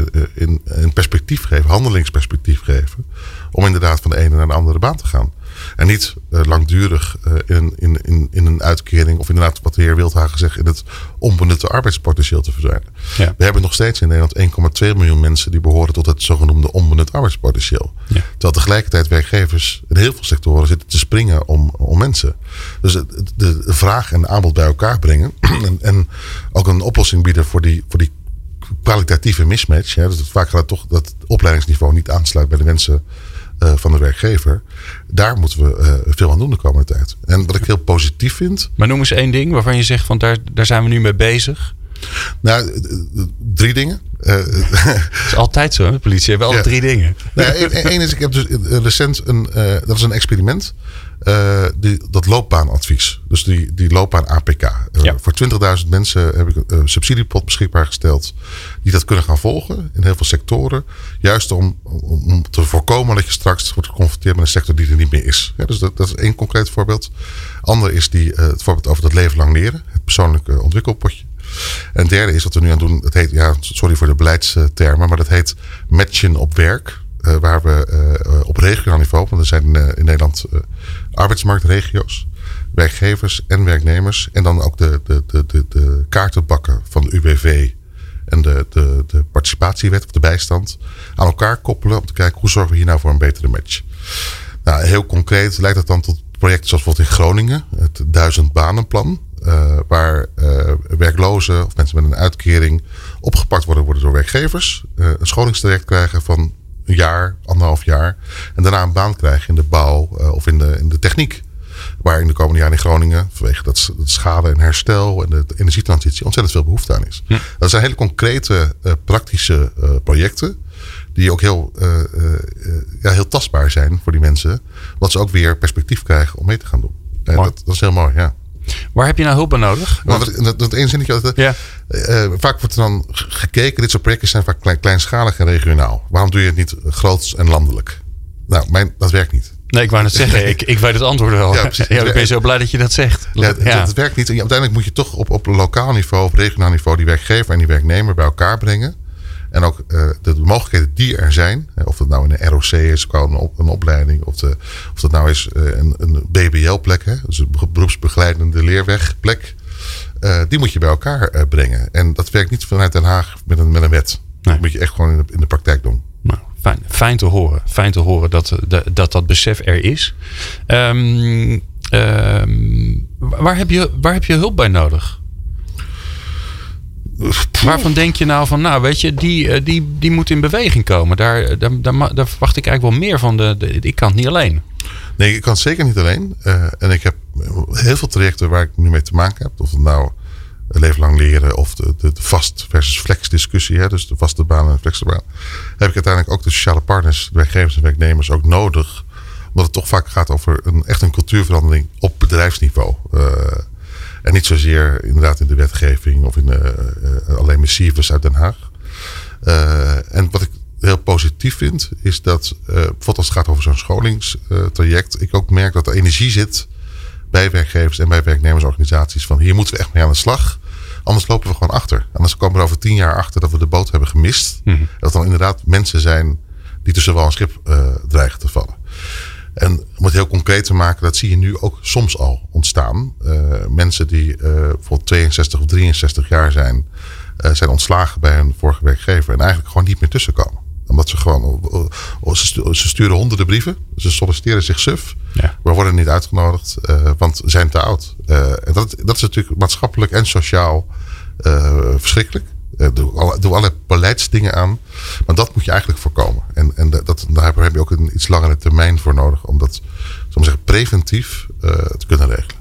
in perspectief geven, handelingsperspectief geven, om inderdaad van de ene naar de andere baan te gaan. En niet langdurig in een uitkering of inderdaad wat de heer Wildhagen zegt, in het onbenutte arbeidspotentieel te verdwijnen. Ja. We hebben nog steeds in Nederland 1,2 miljoen mensen die behoren tot het zogenoemde onbenut arbeidspotentieel. Ja. Terwijl tegelijkertijd werkgevers in heel veel sectoren zitten te springen om mensen. Dus de vraag en de aanbod bij elkaar brengen en ook een oplossing bieden voor die kwalitatieve mismatch. Ja, dus vaak gaat het toch dat het opleidingsniveau niet aansluit bij de wensen van de werkgever. Daar moeten we veel aan doen de komende tijd. En wat ik heel positief vind. Maar noem eens één ding waarvan je zegt van daar zijn we nu mee bezig. Nou, 3 dingen. Het is altijd zo, de politie hebben altijd 3 dingen. Nou, één is, ik heb dus recent dat is een experiment. Dat loopbaanadvies. Dus die loopbaan APK. Voor 20.000 mensen heb ik een subsidiepot beschikbaar gesteld. Die dat kunnen gaan volgen in heel veel sectoren. Juist om te voorkomen dat je straks wordt geconfronteerd met een sector die er niet meer is. Ja, dus dat is één concreet voorbeeld. Ander is het voorbeeld over dat leven lang leren. Het persoonlijke ontwikkelpotje. En het derde is wat we nu aan doen. Het heet, sorry voor de beleidstermen. Maar dat heet matchen op werk. Waar we op regionaal niveau, want er zijn in Nederland arbeidsmarktregio's, werkgevers en werknemers. En dan ook de kaartenbakken van de UWV en de participatiewet of de bijstand aan elkaar koppelen om te kijken hoe zorgen we hier nou voor een betere match. Nou, heel concreet leidt dat dan tot projecten zoals bijvoorbeeld in Groningen, het 1000 banenplan. Waar werklozen of mensen met een uitkering opgepakt worden door werkgevers. Een scholingstraject krijgen van een jaar, 1,5 jaar. En daarna een baan krijgen in de bouw of in de techniek. Waar in de komende jaren in Groningen, vanwege dat schade en herstel en de energietransitie, ontzettend veel behoefte aan is. Ja. Dat zijn hele concrete, praktische projecten. Die ook heel tastbaar zijn voor die mensen. Wat ze ook weer perspectief krijgen om mee te gaan doen. Dat is heel mooi, ja. Waar heb je nou hulp bij nodig? Dat één zinnetje. Vaak wordt er dan gekeken. Dit soort projecten zijn vaak kleinschalig en regionaal. Waarom doe je het niet groots en landelijk? Nou, dat werkt niet. Nee, ik wou net zeggen, ik weet het antwoord wel. Ja, precies. Ik ben zo blij dat je dat zegt. Ja, dat werkt niet. En uiteindelijk moet je toch op lokaal niveau of regionaal niveau die werkgever en die werknemer bij elkaar brengen. En ook de mogelijkheden die er zijn, of dat nou in een ROC is, een opleiding, of dat nou is een BBL-plek, dus een beroepsbegeleidende leerwegplek, die moet je bij elkaar brengen. En dat werkt niet vanuit Den Haag met een wet. Nee. Dat moet je echt gewoon in de praktijk doen. Nou, fijn te horen. Fijn te horen dat besef er is. Waar heb je hulp bij nodig? Waarvan denk je nou van, nou weet je, die moet in beweging komen. Daar verwacht ik eigenlijk wel meer van. Ik kan het niet alleen. Nee, ik kan het zeker niet alleen. En ik heb heel veel trajecten waar ik nu mee te maken heb. Of het nou leven lang leren of de vast versus flex discussie. Hè, dus de vaste baan en flexibele baan. Heb ik uiteindelijk ook de sociale partners, de werkgevers en werknemers ook nodig. Omdat het toch vaak gaat over echt een cultuurverandering op bedrijfsniveau. En niet zozeer inderdaad in de wetgeving of in alleen missives uit Den Haag. En wat ik heel positief vind, is dat bijvoorbeeld als het gaat over zo'n scholingstraject, ik ook merk dat er energie zit bij werkgevers en bij werknemersorganisaties van hier moeten we echt mee aan de slag. Anders lopen we gewoon achter. Anders komen we over 10 jaar achter dat we de boot hebben gemist. Mm-hmm. Dat dan inderdaad mensen zijn die tussen wal en schip dreigen te vallen. En om het heel concreet te maken, dat zie je nu ook soms al ontstaan. Mensen die bijvoorbeeld 62 of 63 jaar zijn ontslagen bij hun vorige werkgever en eigenlijk gewoon niet meer tussenkomen. Omdat ze gewoon, ze sturen honderden brieven, ze solliciteren zich suf. Ja. We worden niet uitgenodigd, want we zijn te oud. En dat is natuurlijk maatschappelijk en sociaal verschrikkelijk. Doe alle beleidsdingen aan. Maar dat moet je eigenlijk voorkomen. En daar heb je ook een iets langere termijn voor nodig. Om dat, zullen we zeggen, preventief te kunnen regelen.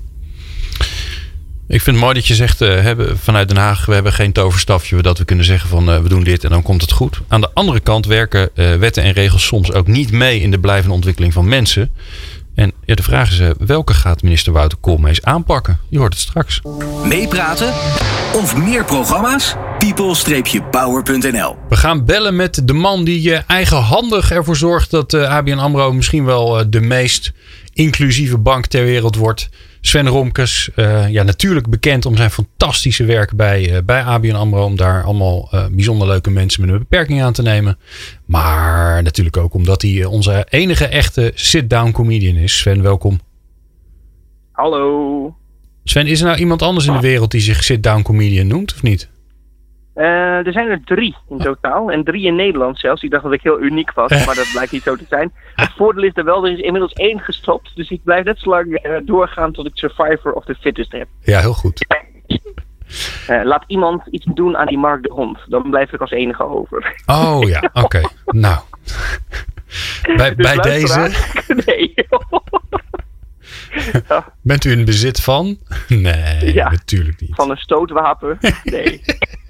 Ik vind het mooi dat je zegt, vanuit Den Haag, we hebben geen toverstafje dat we kunnen zeggen van we doen dit en dan komt het goed. Aan de andere kant werken wetten en regels soms ook niet mee in de blijvende ontwikkeling van mensen. En ja, de vraag is, welke gaat minister Wouter Koolmees aanpakken? Je hoort het straks. Meepraten of meer programma's? people-power.nl. We gaan bellen met de man die eigenhandig ervoor zorgt dat ABN AMRO misschien wel de meest inclusieve bank ter wereld wordt. Sven Romkes, natuurlijk bekend om zijn fantastische werk bij ABN AMRO. Om daar allemaal bijzonder leuke mensen met een beperking aan te nemen. Maar natuurlijk ook omdat hij onze enige echte sit-down comedian is. Sven, welkom. Hallo. Sven, is er nou iemand anders in de wereld die zich sit-down comedian noemt of niet? Er zijn er 3 in totaal. En 3 in Nederland zelfs. Ik dacht dat ik heel uniek was, maar dat blijkt niet zo te zijn. Het voordeel is er is inmiddels 1 gestopt. Dus ik blijf net zo lang doorgaan tot ik Survivor of the Fittest heb. Ja, heel goed. Laat iemand iets doen aan die Mark de Hond. Dan blijf ik als enige over. Oh ja, oké. Nou. Bij deze... Nee. Ja. Bent u in bezit van? Nee, natuurlijk niet. Van een stootwapen? Nee.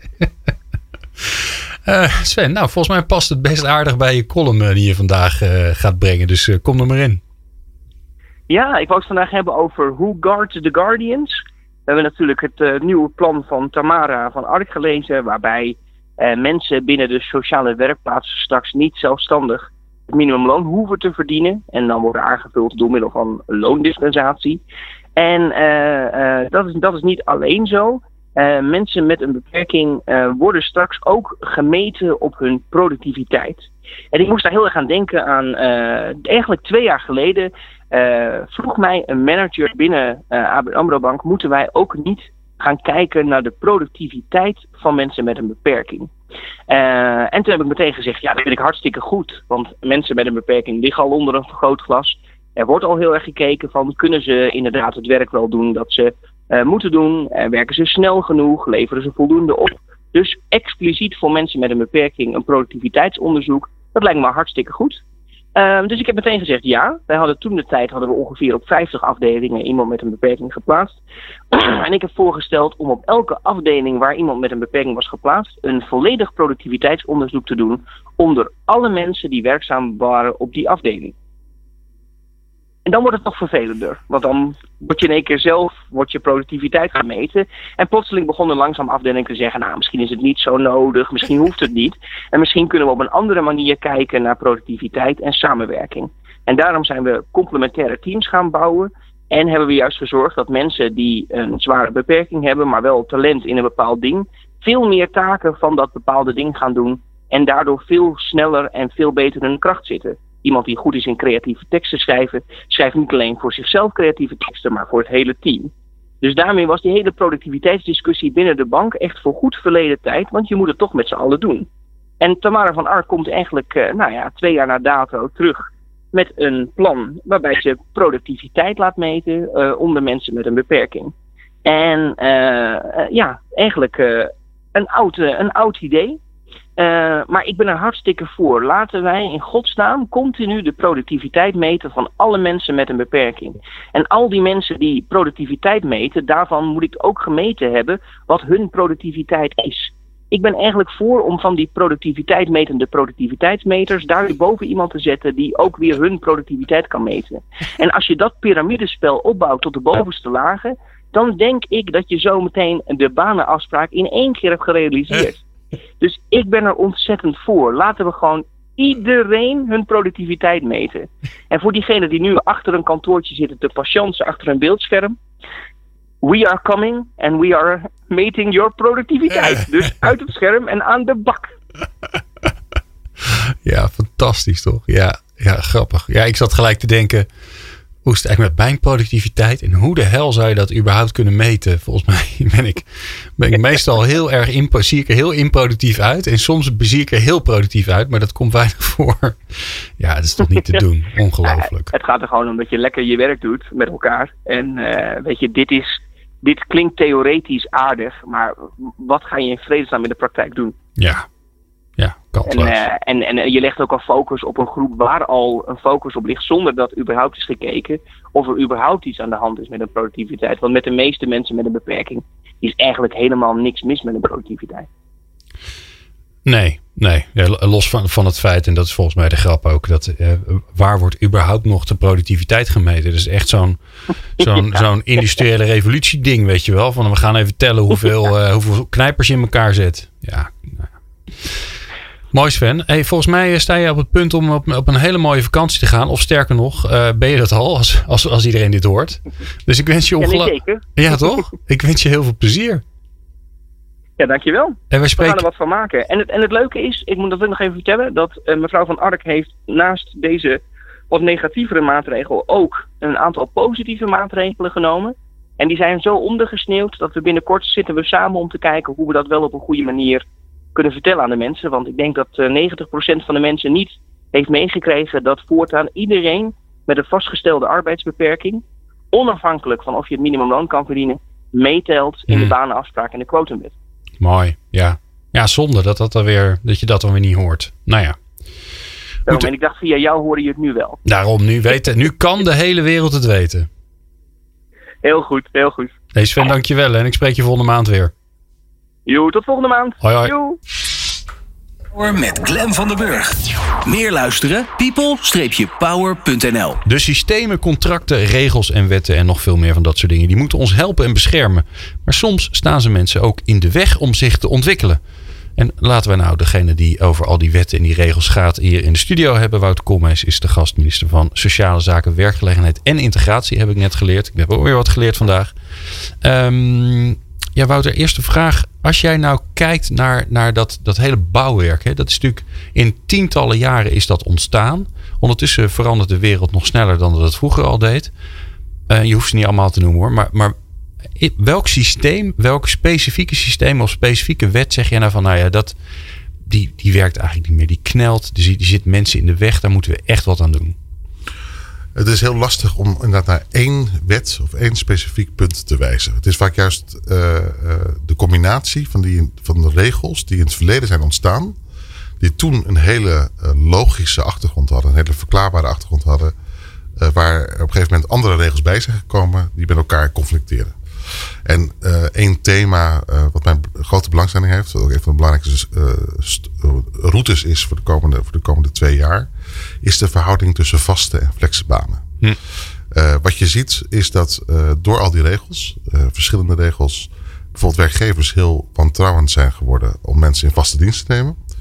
Sven, nou volgens mij past het best aardig bij je column die je vandaag gaat brengen. Dus kom er maar in. Ja, ik wou het vandaag hebben over Who Guards the Guardians. We hebben natuurlijk het nieuwe plan van Tamara van Ark gelezen. Waarbij mensen binnen de sociale werkplaats straks niet zelfstandig het minimumloon hoeven te verdienen. En dan worden aangevuld door middel van loondispensatie. En dat is niet alleen zo. Mensen met een beperking worden straks ook gemeten op hun productiviteit. En ik moest daar heel erg aan denken aan, eigenlijk 2 jaar geleden vroeg mij een manager binnen ABN AMRO Bank, moeten wij ook niet gaan kijken naar de productiviteit van mensen met een beperking? En toen heb ik meteen gezegd, ja, dat vind ik hartstikke goed. Want mensen met een beperking liggen al onder een vergrootglas. Er wordt al heel erg gekeken van, kunnen ze inderdaad het werk wel doen dat ze moeten doen? Werken ze snel genoeg? Leveren ze voldoende op? Dus expliciet voor mensen met een beperking een productiviteitsonderzoek, dat lijkt me hartstikke goed. Dus ik heb meteen gezegd ja. Wij hadden toen de tijd ongeveer op 50 afdelingen iemand met een beperking geplaatst. En ik heb voorgesteld om op elke afdeling waar iemand met een beperking was geplaatst een volledig productiviteitsonderzoek te doen onder alle mensen die werkzaam waren op die afdeling. En dan wordt het nog vervelender. Want dan word je in één keer zelf je productiviteit gemeten. En plotseling begonnen langzaam afdelingen te zeggen, nou, misschien is het niet zo nodig, misschien hoeft het niet. En misschien kunnen we op een andere manier kijken naar productiviteit en samenwerking. En daarom zijn we complementaire teams gaan bouwen. En hebben we juist gezorgd dat mensen die een zware beperking hebben, maar wel talent in een bepaald ding, veel meer taken van dat bepaalde ding gaan doen. En daardoor veel sneller en veel beter in hun kracht zitten. Iemand die goed is in creatieve teksten schrijven, schrijft niet alleen voor zichzelf creatieve teksten, maar voor het hele team. Dus daarmee was die hele productiviteitsdiscussie binnen de bank echt voor goed verleden tijd, want je moet het toch met z'n allen doen. En Tamara van Ark komt eigenlijk 2 jaar na dato terug met een plan waarbij ze productiviteit laat meten onder mensen met een beperking. En eigenlijk een oud idee. Maar ik ben er hartstikke voor. Laten wij in godsnaam continu de productiviteit meten van alle mensen met een beperking. En al die mensen die productiviteit meten, daarvan moet ik ook gemeten hebben wat hun productiviteit is. Ik ben eigenlijk voor om van die productiviteit metende productiviteitsmeters daar boven iemand te zetten die ook weer hun productiviteit kan meten. En als je dat piramidespel opbouwt tot de bovenste lagen, dan denk ik dat je zo meteen de banenafspraak in 1 keer hebt gerealiseerd. Dus ik ben er ontzettend voor. Laten we gewoon iedereen hun productiviteit meten. En voor diegenen die nu achter een kantoortje zitten te patiënten achter een beeldscherm, we are coming and we are meting your productiviteit. Dus uit het scherm en aan de bak. Ja, fantastisch toch? Ja, grappig. Ja, ik zat gelijk te denken, hoe is het eigenlijk met mijn productiviteit? En hoe de hel zou je dat überhaupt kunnen meten? Volgens mij ben ik meestal heel erg zie ik er heel improductief uit. En soms zie ik er heel productief uit, maar dat komt weinig voor. Ja, dat is toch niet te doen? Ongelooflijk. Het gaat er gewoon om dat je lekker je werk doet met elkaar. En weet je, dit klinkt theoretisch aardig, maar wat ga je in vredesnaam in de praktijk doen? Ja, kansloos. En je legt ook al focus op een groep waar al een focus op ligt, zonder dat überhaupt is gekeken of er überhaupt iets aan de hand is met een productiviteit. Want met de meeste mensen met een beperking is eigenlijk helemaal niks mis met een productiviteit. Nee. Ja, los van het feit, en dat is volgens mij de grap ook, dat waar wordt überhaupt nog de productiviteit gemeten? Dat is echt zo'n industriële revolutie ding, weet je wel. Van we gaan even tellen hoeveel knijpers je in elkaar zet. Ja. Mooi Sven. Hey, volgens mij sta je op het punt om op een hele mooie vakantie te gaan. Of sterker nog, ben je dat al als iedereen dit hoort. Dus ik wens je ongelooflijk. Ja, toch? Ik wens je heel veel plezier. Ja, dankjewel. En we gaan er wat van maken. En het leuke is, ik moet dat nog even vertellen, dat mevrouw van Ark heeft naast deze wat negatievere maatregel ook een aantal positieve maatregelen genomen. En die zijn zo ondergesneeuwd dat we binnenkort zitten we samen om te kijken hoe we dat wel op een goede manier kunnen vertellen aan de mensen. Want ik denk dat 90% van de mensen niet heeft meegekregen dat voortaan iedereen met een vastgestelde arbeidsbeperking, onafhankelijk van of je het minimumloon kan verdienen, meetelt in de banenafspraak en de quotumwet. Mooi, ja. Ja, zonde dat je dat dan weer niet hoort. Nou ja. En ik dacht, via jou hoorde je het nu wel. Daarom, nu kan de hele wereld het weten. Heel goed. Hey Sven, dankjewel en ik spreek je volgende maand weer. Jo, tot volgende maand. Hoi. Jo. Met Glenn van den Burg. Meer luisteren? people-power.nl. De systemen, contracten, regels en wetten en nog veel meer van dat soort dingen, die moeten ons helpen en beschermen. Maar soms staan ze mensen ook in de weg om zich te ontwikkelen. En laten we nou degene die over al die wetten en die regels gaat hier in de studio hebben. Wouter Koolmees is de gastminister van Sociale Zaken, Werkgelegenheid en Integratie, heb ik net geleerd. Ik heb ook weer wat geleerd vandaag. Ja, Wouter, eerste vraag. Als jij nou kijkt naar dat hele bouwwerk, hè, dat is natuurlijk in tientallen jaren is dat ontstaan. Ondertussen verandert de wereld nog sneller dan dat het vroeger al deed. Je hoeft ze niet allemaal te noemen hoor. Maar welk systeem, welk specifieke systeem of specifieke wet zeg jij nou van, die werkt eigenlijk niet meer. Die knelt, die zit mensen in de weg. Daar moeten we echt wat aan doen. Het is heel lastig om inderdaad naar één wet of één specifiek punt te wijzen. Het is vaak juist de combinatie van de regels die in het verleden zijn ontstaan. Die toen een hele logische achtergrond hadden. Een hele verklaarbare achtergrond hadden. Waar op een gegeven moment andere regels bij zijn gekomen. Die met elkaar conflicteren. En één thema wat mijn grote belangstelling heeft. Wat ook een van de belangrijkste routes is voor de komende 2 jaar. Is de verhouding tussen vaste en flexbanen. Wat je ziet is dat door al die regels, verschillende regels, bijvoorbeeld werkgevers heel wantrouwend zijn geworden om mensen in vaste dienst te nemen.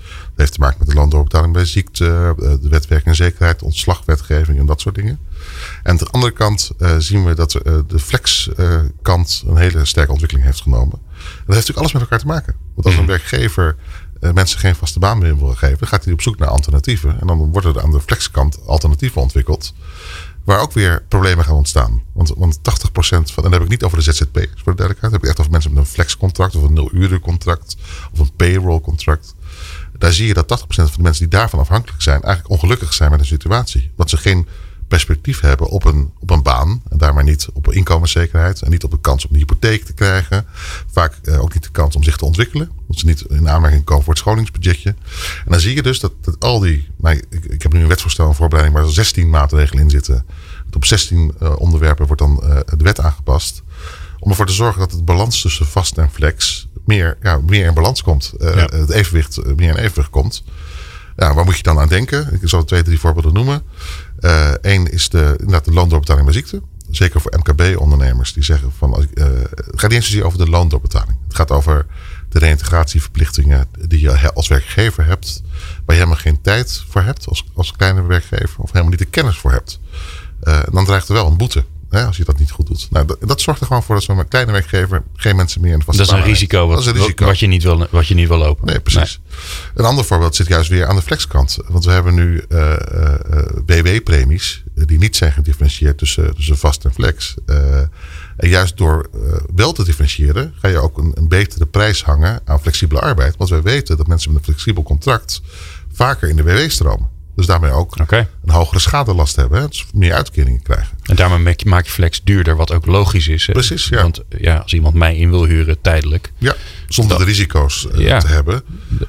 Dat heeft te maken met de loondoorbetaling bij ziekte, de wet werk en zekerheid, ontslagwetgeving en dat soort dingen. En aan de andere kant zien we dat de flexkant een hele sterke ontwikkeling heeft genomen. En dat heeft natuurlijk alles met elkaar te maken. Want als een werkgever mensen geen vaste baan meer wil geven, dan gaat hij op zoek naar alternatieven. En dan worden er aan de flexkant alternatieven ontwikkeld, waar ook weer problemen gaan ontstaan. Want 80% van, en dan heb ik niet over de ZZP'ers voor de duidelijkheid, dan heb ik echt over mensen met een flexcontract of een 0-urencontract of een payroll-contract. Daar zie je dat 80% van de mensen die daarvan afhankelijk zijn, eigenlijk ongelukkig zijn met een situatie. Want ze geen perspectief hebben op een baan. En daarmee niet op inkomenszekerheid. En niet op de kans om een hypotheek te krijgen. Vaak ook niet de kans om zich te ontwikkelen. Dat ze niet in aanmerking komen voor het scholingsbudgetje. En dan zie je dus dat al die... Nou, ik heb nu een wetsvoorstel in voorbereiding waar er 16 maatregelen in zitten. Op 16 onderwerpen wordt dan de wet aangepast. Om ervoor te zorgen dat de balans tussen vast en flex meer in balans komt. Het evenwicht meer in evenwicht komt. Ja, waar moet je dan aan denken? Ik zal 2-3 voorbeelden noemen. Eén is inderdaad de loondoorbetaling bij ziekte. Zeker voor MKB-ondernemers die zeggen van... het gaat niet eens zozeer over de loondoorbetaling. Het gaat over de reïntegratieverplichtingen die je als werkgever hebt. Waar je helemaal geen tijd voor hebt als kleine werkgever. Of helemaal niet de kennis voor hebt. Dan dreigt er wel een boete. Als je dat niet goed doet. Nou, dat zorgt er gewoon voor dat zo'n kleine werkgever geen mensen meer in de vaste baan heeft. Dat is een risico wat je niet wil lopen. Nee, precies. Nee. Een ander voorbeeld zit juist weer aan de flexkant. Want we hebben nu BW-premies die niet zijn gedifferentieerd tussen vast en flex. En juist door wel te differentiëren ga je ook een betere prijs hangen aan flexibele arbeid. Want wij weten dat mensen met een flexibel contract vaker in de WW stromen. Dus daarmee ook een hogere schadelast hebben. Hè? Dus meer uitkeringen krijgen. En daarmee maak je flex duurder, wat ook logisch is. Hè? Precies, ja. Want als iemand mij in wil huren tijdelijk. Ja, zonder de risico's te hebben.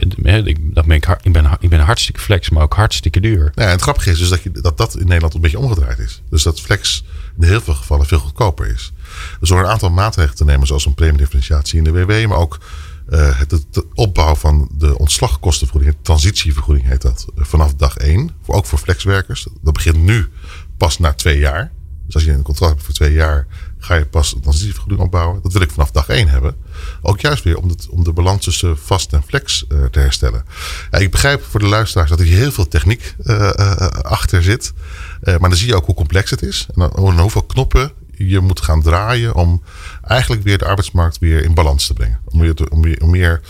Ik ben hartstikke flex, maar ook hartstikke duur. Ja, en het grappige is dus dat in Nederland een beetje omgedraaid is. Dus dat flex in heel veel gevallen veel goedkoper is. Dus door een aantal maatregelen te nemen, zoals een premiedifferentiatie in de WW, maar ook het opbouw van de ontslagkostenvergoeding, transitievergoeding heet dat, vanaf dag 1. Ook voor flexwerkers. Dat begint nu pas na 2 jaar. Dus als je een contract hebt voor 2 jaar, ga je pas een transitievergoeding opbouwen. Dat wil ik vanaf dag 1 hebben. Ook juist weer om de balans tussen vast en flex te herstellen. Ja, ik begrijp voor de luisteraars dat er heel veel techniek achter zit. Maar dan zie je ook hoe complex het is. En hoeveel knoppen je moet gaan draaien om eigenlijk weer de arbeidsmarkt weer in balans te brengen. Om meer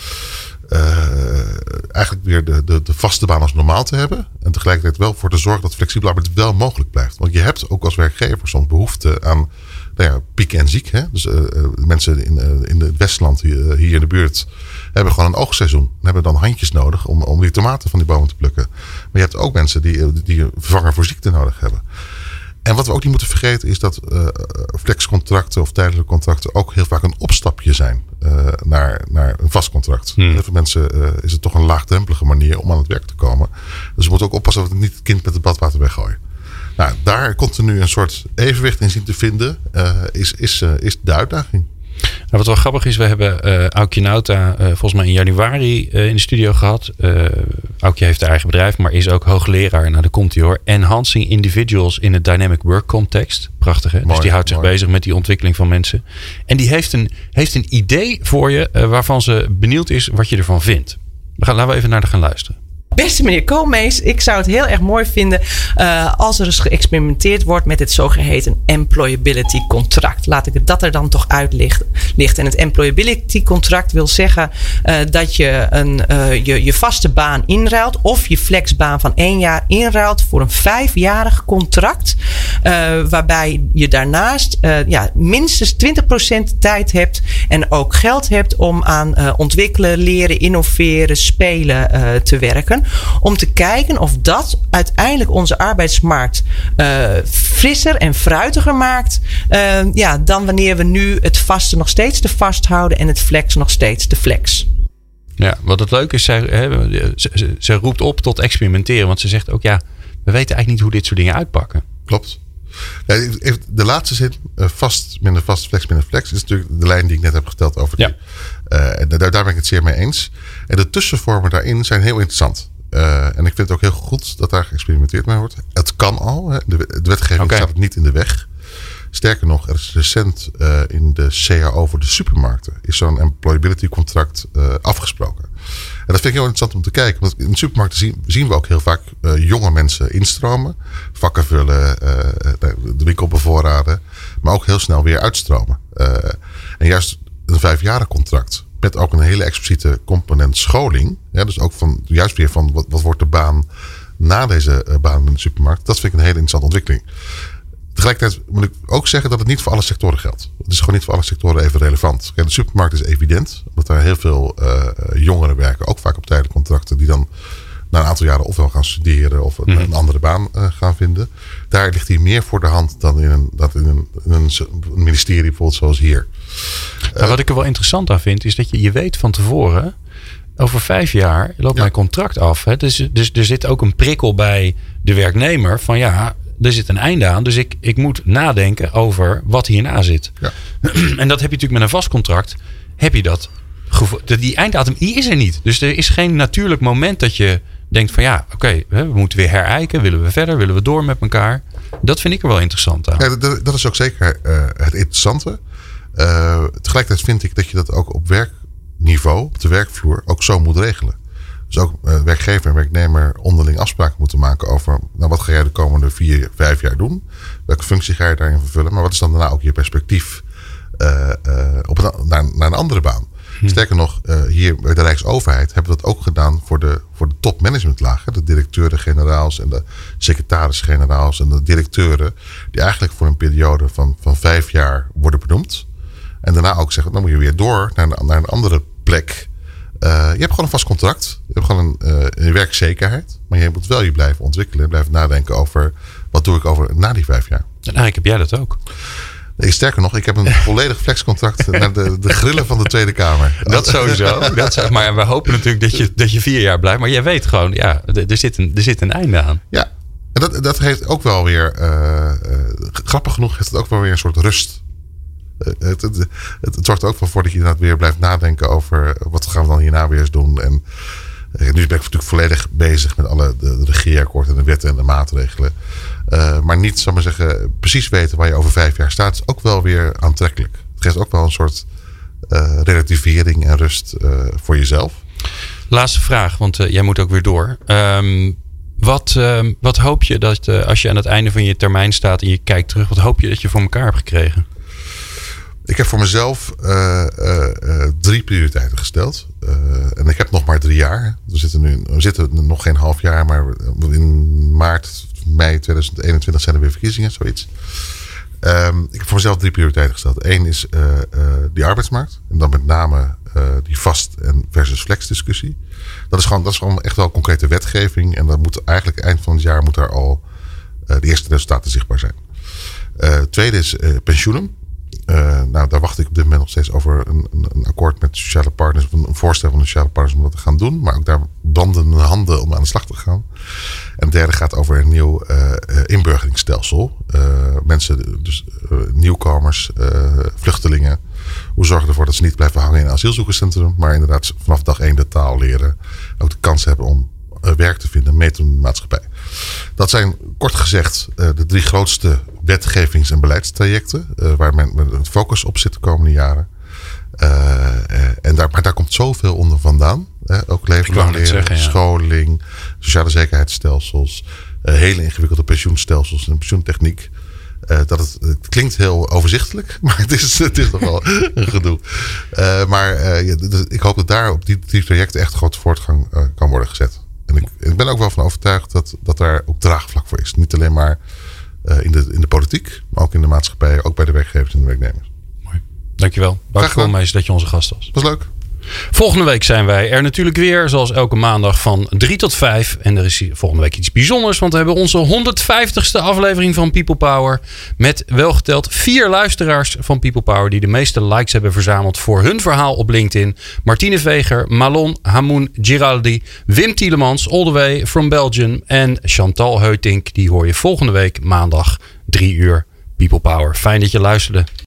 eigenlijk weer de vaste baan als normaal te hebben. En tegelijkertijd wel voor te zorgen dat flexibele arbeid wel mogelijk blijft. Want je hebt ook als werkgever soms behoefte aan piek en ziek. Hè? Dus mensen in het Westland hier in de buurt hebben gewoon een oogseizoen. En hebben dan handjes nodig om die tomaten van die bomen te plukken. Maar je hebt ook mensen die een vervanger voor ziekte nodig hebben. En wat we ook niet moeten vergeten is dat flexcontracten of tijdelijke contracten ook heel vaak een opstapje zijn naar een vast contract. Heel veel mensen is het toch een laagdrempelige manier om aan het werk te komen. Dus we moeten ook oppassen dat we niet het kind met het badwater weggooien. Nou, daar continu een soort evenwicht in zien te vinden is de uitdaging. Nou, wat wel grappig is, we hebben Aukje Nauta volgens mij in januari in de studio gehad. Aukje heeft haar eigen bedrijf, maar is ook hoogleraar. Nou, daar komt hij hoor. Enhancing individuals in a dynamic work context. Prachtig hè? Mooi, dus die houdt zich bezig met die ontwikkeling van mensen. En die heeft een idee voor je waarvan ze benieuwd is wat je ervan vindt. Laten we even naar haar gaan luisteren. Beste meneer Koolmees, ik zou het heel erg mooi vinden als er eens geëxperimenteerd wordt met het zogeheten employability contract. Laat ik dat er dan toch uitlichten. En het employability contract wil zeggen dat je je vaste baan inruilt of je flexbaan van 1 jaar inruilt voor een 5-jarig contract. Waarbij je daarnaast minstens 20% tijd hebt en ook geld hebt om aan ontwikkelen, leren, innoveren, spelen te werken. Om te kijken of dat uiteindelijk onze arbeidsmarkt frisser en fruitiger maakt. Dan wanneer we nu het vaste nog steeds te vast houden en het flex nog steeds te flex. Ja, wat het leuke is, zij roept op tot experimenteren. Want ze zegt ook, we weten eigenlijk niet hoe dit soort dingen uitpakken. Klopt. De laatste zin, vast, minder vast, flex, minder flex, is natuurlijk de lijn die ik net heb gesteld over die. Daar ben ik het zeer mee eens. En de tussenvormen daarin zijn heel interessant. En ik vind het ook heel goed dat daar geëxperimenteerd mee wordt. Het kan al. Hè. De wetgeving staat het niet in de weg. Sterker nog, er is recent in de CAO voor de supermarkten is zo'n employability contract afgesproken. dat vind ik heel interessant om te kijken. Want in de supermarkten zien we ook heel vaak jonge mensen instromen. Vakken vullen, de winkel bevoorraden. Maar ook heel snel weer uitstromen. En juist een 5-jarencontract met ook een hele expliciete component scholing. Ja, dus ook juist weer van wat wordt de baan na deze baan in de supermarkt. Dat vind ik een hele interessante ontwikkeling. Tegelijkertijd moet ik ook zeggen dat het niet voor alle sectoren geldt. Het is gewoon niet voor alle sectoren even relevant. Kijk, de supermarkt is evident. Omdat daar heel veel jongeren werken. Ook vaak op tijdelijke contracten. Die dan na een aantal jaren ofwel gaan studeren. Of een andere baan gaan vinden. Daar ligt hij meer voor de hand dan in een ministerie bijvoorbeeld zoals hier. Wat ik er wel interessant aan vind. Is dat je weet van tevoren. Over 5 jaar loopt mijn contract af. Hè? Dus er zit ook een prikkel bij de werknemer. Van er zit een einde aan. Dus ik moet nadenken over wat hierna zit. Ja. En dat heb je natuurlijk met een vast contract. Heb je dat. Die einddatum die is er niet. Dus er is geen natuurlijk moment dat je denkt van oké, we moeten weer herijken. Willen we verder? Willen we door met elkaar? Dat vind ik er wel interessant aan. Ja, dat is ook zeker het interessante. Tegelijkertijd vind ik dat je dat ook op werkniveau, op de werkvloer, ook zo moet regelen. Dus ook werkgever en werknemer onderling afspraken moeten maken over wat ga jij de komende 4-5 jaar doen? Welke functie ga je daarin vervullen? Maar wat is dan daarna ook je perspectief naar een andere baan? Sterker nog, hier bij de Rijksoverheid hebben we dat ook gedaan voor de topmanagementlagen. De directeuren-generaals en de secretaris-generaals en de directeuren. Die eigenlijk voor een periode van 5 jaar worden benoemd. En daarna ook zeggen, dan moet je weer door naar een andere plek. Je hebt gewoon een vast contract. Je hebt gewoon een werkzekerheid. Maar je moet wel je blijven ontwikkelen. Blijven nadenken over wat doe ik over na die 5 jaar. En eigenlijk heb jij dat ook. Nee, sterker nog, ik heb een volledig flexcontract naar de grillen van de Tweede Kamer. Dat sowieso. Maar we hopen natuurlijk dat je 4 jaar blijft. Maar jij weet gewoon, er zit een einde aan. Ja, en dat heeft ook wel weer, grappig genoeg, heeft het ook wel weer een soort rust. Het zorgt er ook wel voor dat je inderdaad weer blijft nadenken over wat gaan we dan hierna weer eens doen. En nu ben ik natuurlijk volledig bezig met alle de regeerakkoord en de wetten en de maatregelen. Maar niet, zal ik maar zeggen, precies weten waar je over 5 jaar staat, is ook wel weer aantrekkelijk. Het geeft ook wel een soort relativering en rust voor jezelf. Laatste vraag, want jij moet ook weer door. Wat hoop je dat als je aan het einde van je termijn staat en je kijkt terug, wat hoop je dat je voor elkaar hebt gekregen? Ik heb voor mezelf 3 prioriteiten gesteld. En ik heb nog maar 3 jaar. We zitten nog geen half jaar, maar in mei 2021 zijn er weer verkiezingen, zoiets. Ik heb voor mezelf 3 prioriteiten gesteld. 1 is die arbeidsmarkt. En dan met name die vast en versus flex discussie. Dat is gewoon echt wel concrete wetgeving. En dat moet eigenlijk eind van het jaar moet daar al de eerste resultaten zichtbaar zijn. Tweede is pensioenen. Daar wacht ik op dit moment nog steeds over een akkoord met de sociale partners. Of een voorstel van de sociale partners om dat te gaan doen. Maar ook daar branden mijn handen om aan de slag te gaan. En het derde gaat over een nieuw inburgeringsstelsel. Mensen, dus nieuwkomers, vluchtelingen. Hoe zorgen we ervoor dat ze niet blijven hangen in een asielzoekerscentrum. Maar inderdaad vanaf dag 1 de taal leren. Ook de kans hebben om werk te vinden, mee te doen in de maatschappij. Dat zijn kort gezegd de 3 grootste wetgevings- en beleidstrajecten. Waar men het focus op zit de komende jaren. Maar daar komt zoveel onder vandaan. Ook levenslang leren, scholing, sociale zekerheidsstelsels. Hele ingewikkelde pensioenstelsels en pensioentechniek. Dat het klinkt heel overzichtelijk, maar het is nog wel een gedoe. Ik hoop dat daar op die 3 trajecten echt grote voortgang kan worden gezet. En ik ben ook wel van overtuigd dat daar ook draagvlak voor is. Niet alleen maar in de politiek, maar ook in de maatschappij, ook bij de werkgevers en de werknemers. Mooi. Dankjewel. Bart Koolmees dat je onze gast was. Dat was leuk. Volgende week zijn wij er natuurlijk weer, zoals elke maandag van 3 tot 5. En er is volgende week iets bijzonders, want we hebben onze 150ste aflevering van People Power. Met welgeteld 4 luisteraars van People Power die de meeste likes hebben verzameld voor hun verhaal op LinkedIn. Martine Veger, Malon Hamoun Giraldi, Wim Tielemans, all the way from Belgium en Chantal Heutink. Die hoor je volgende week maandag 3 uur. People Power. Fijn dat je luisterde.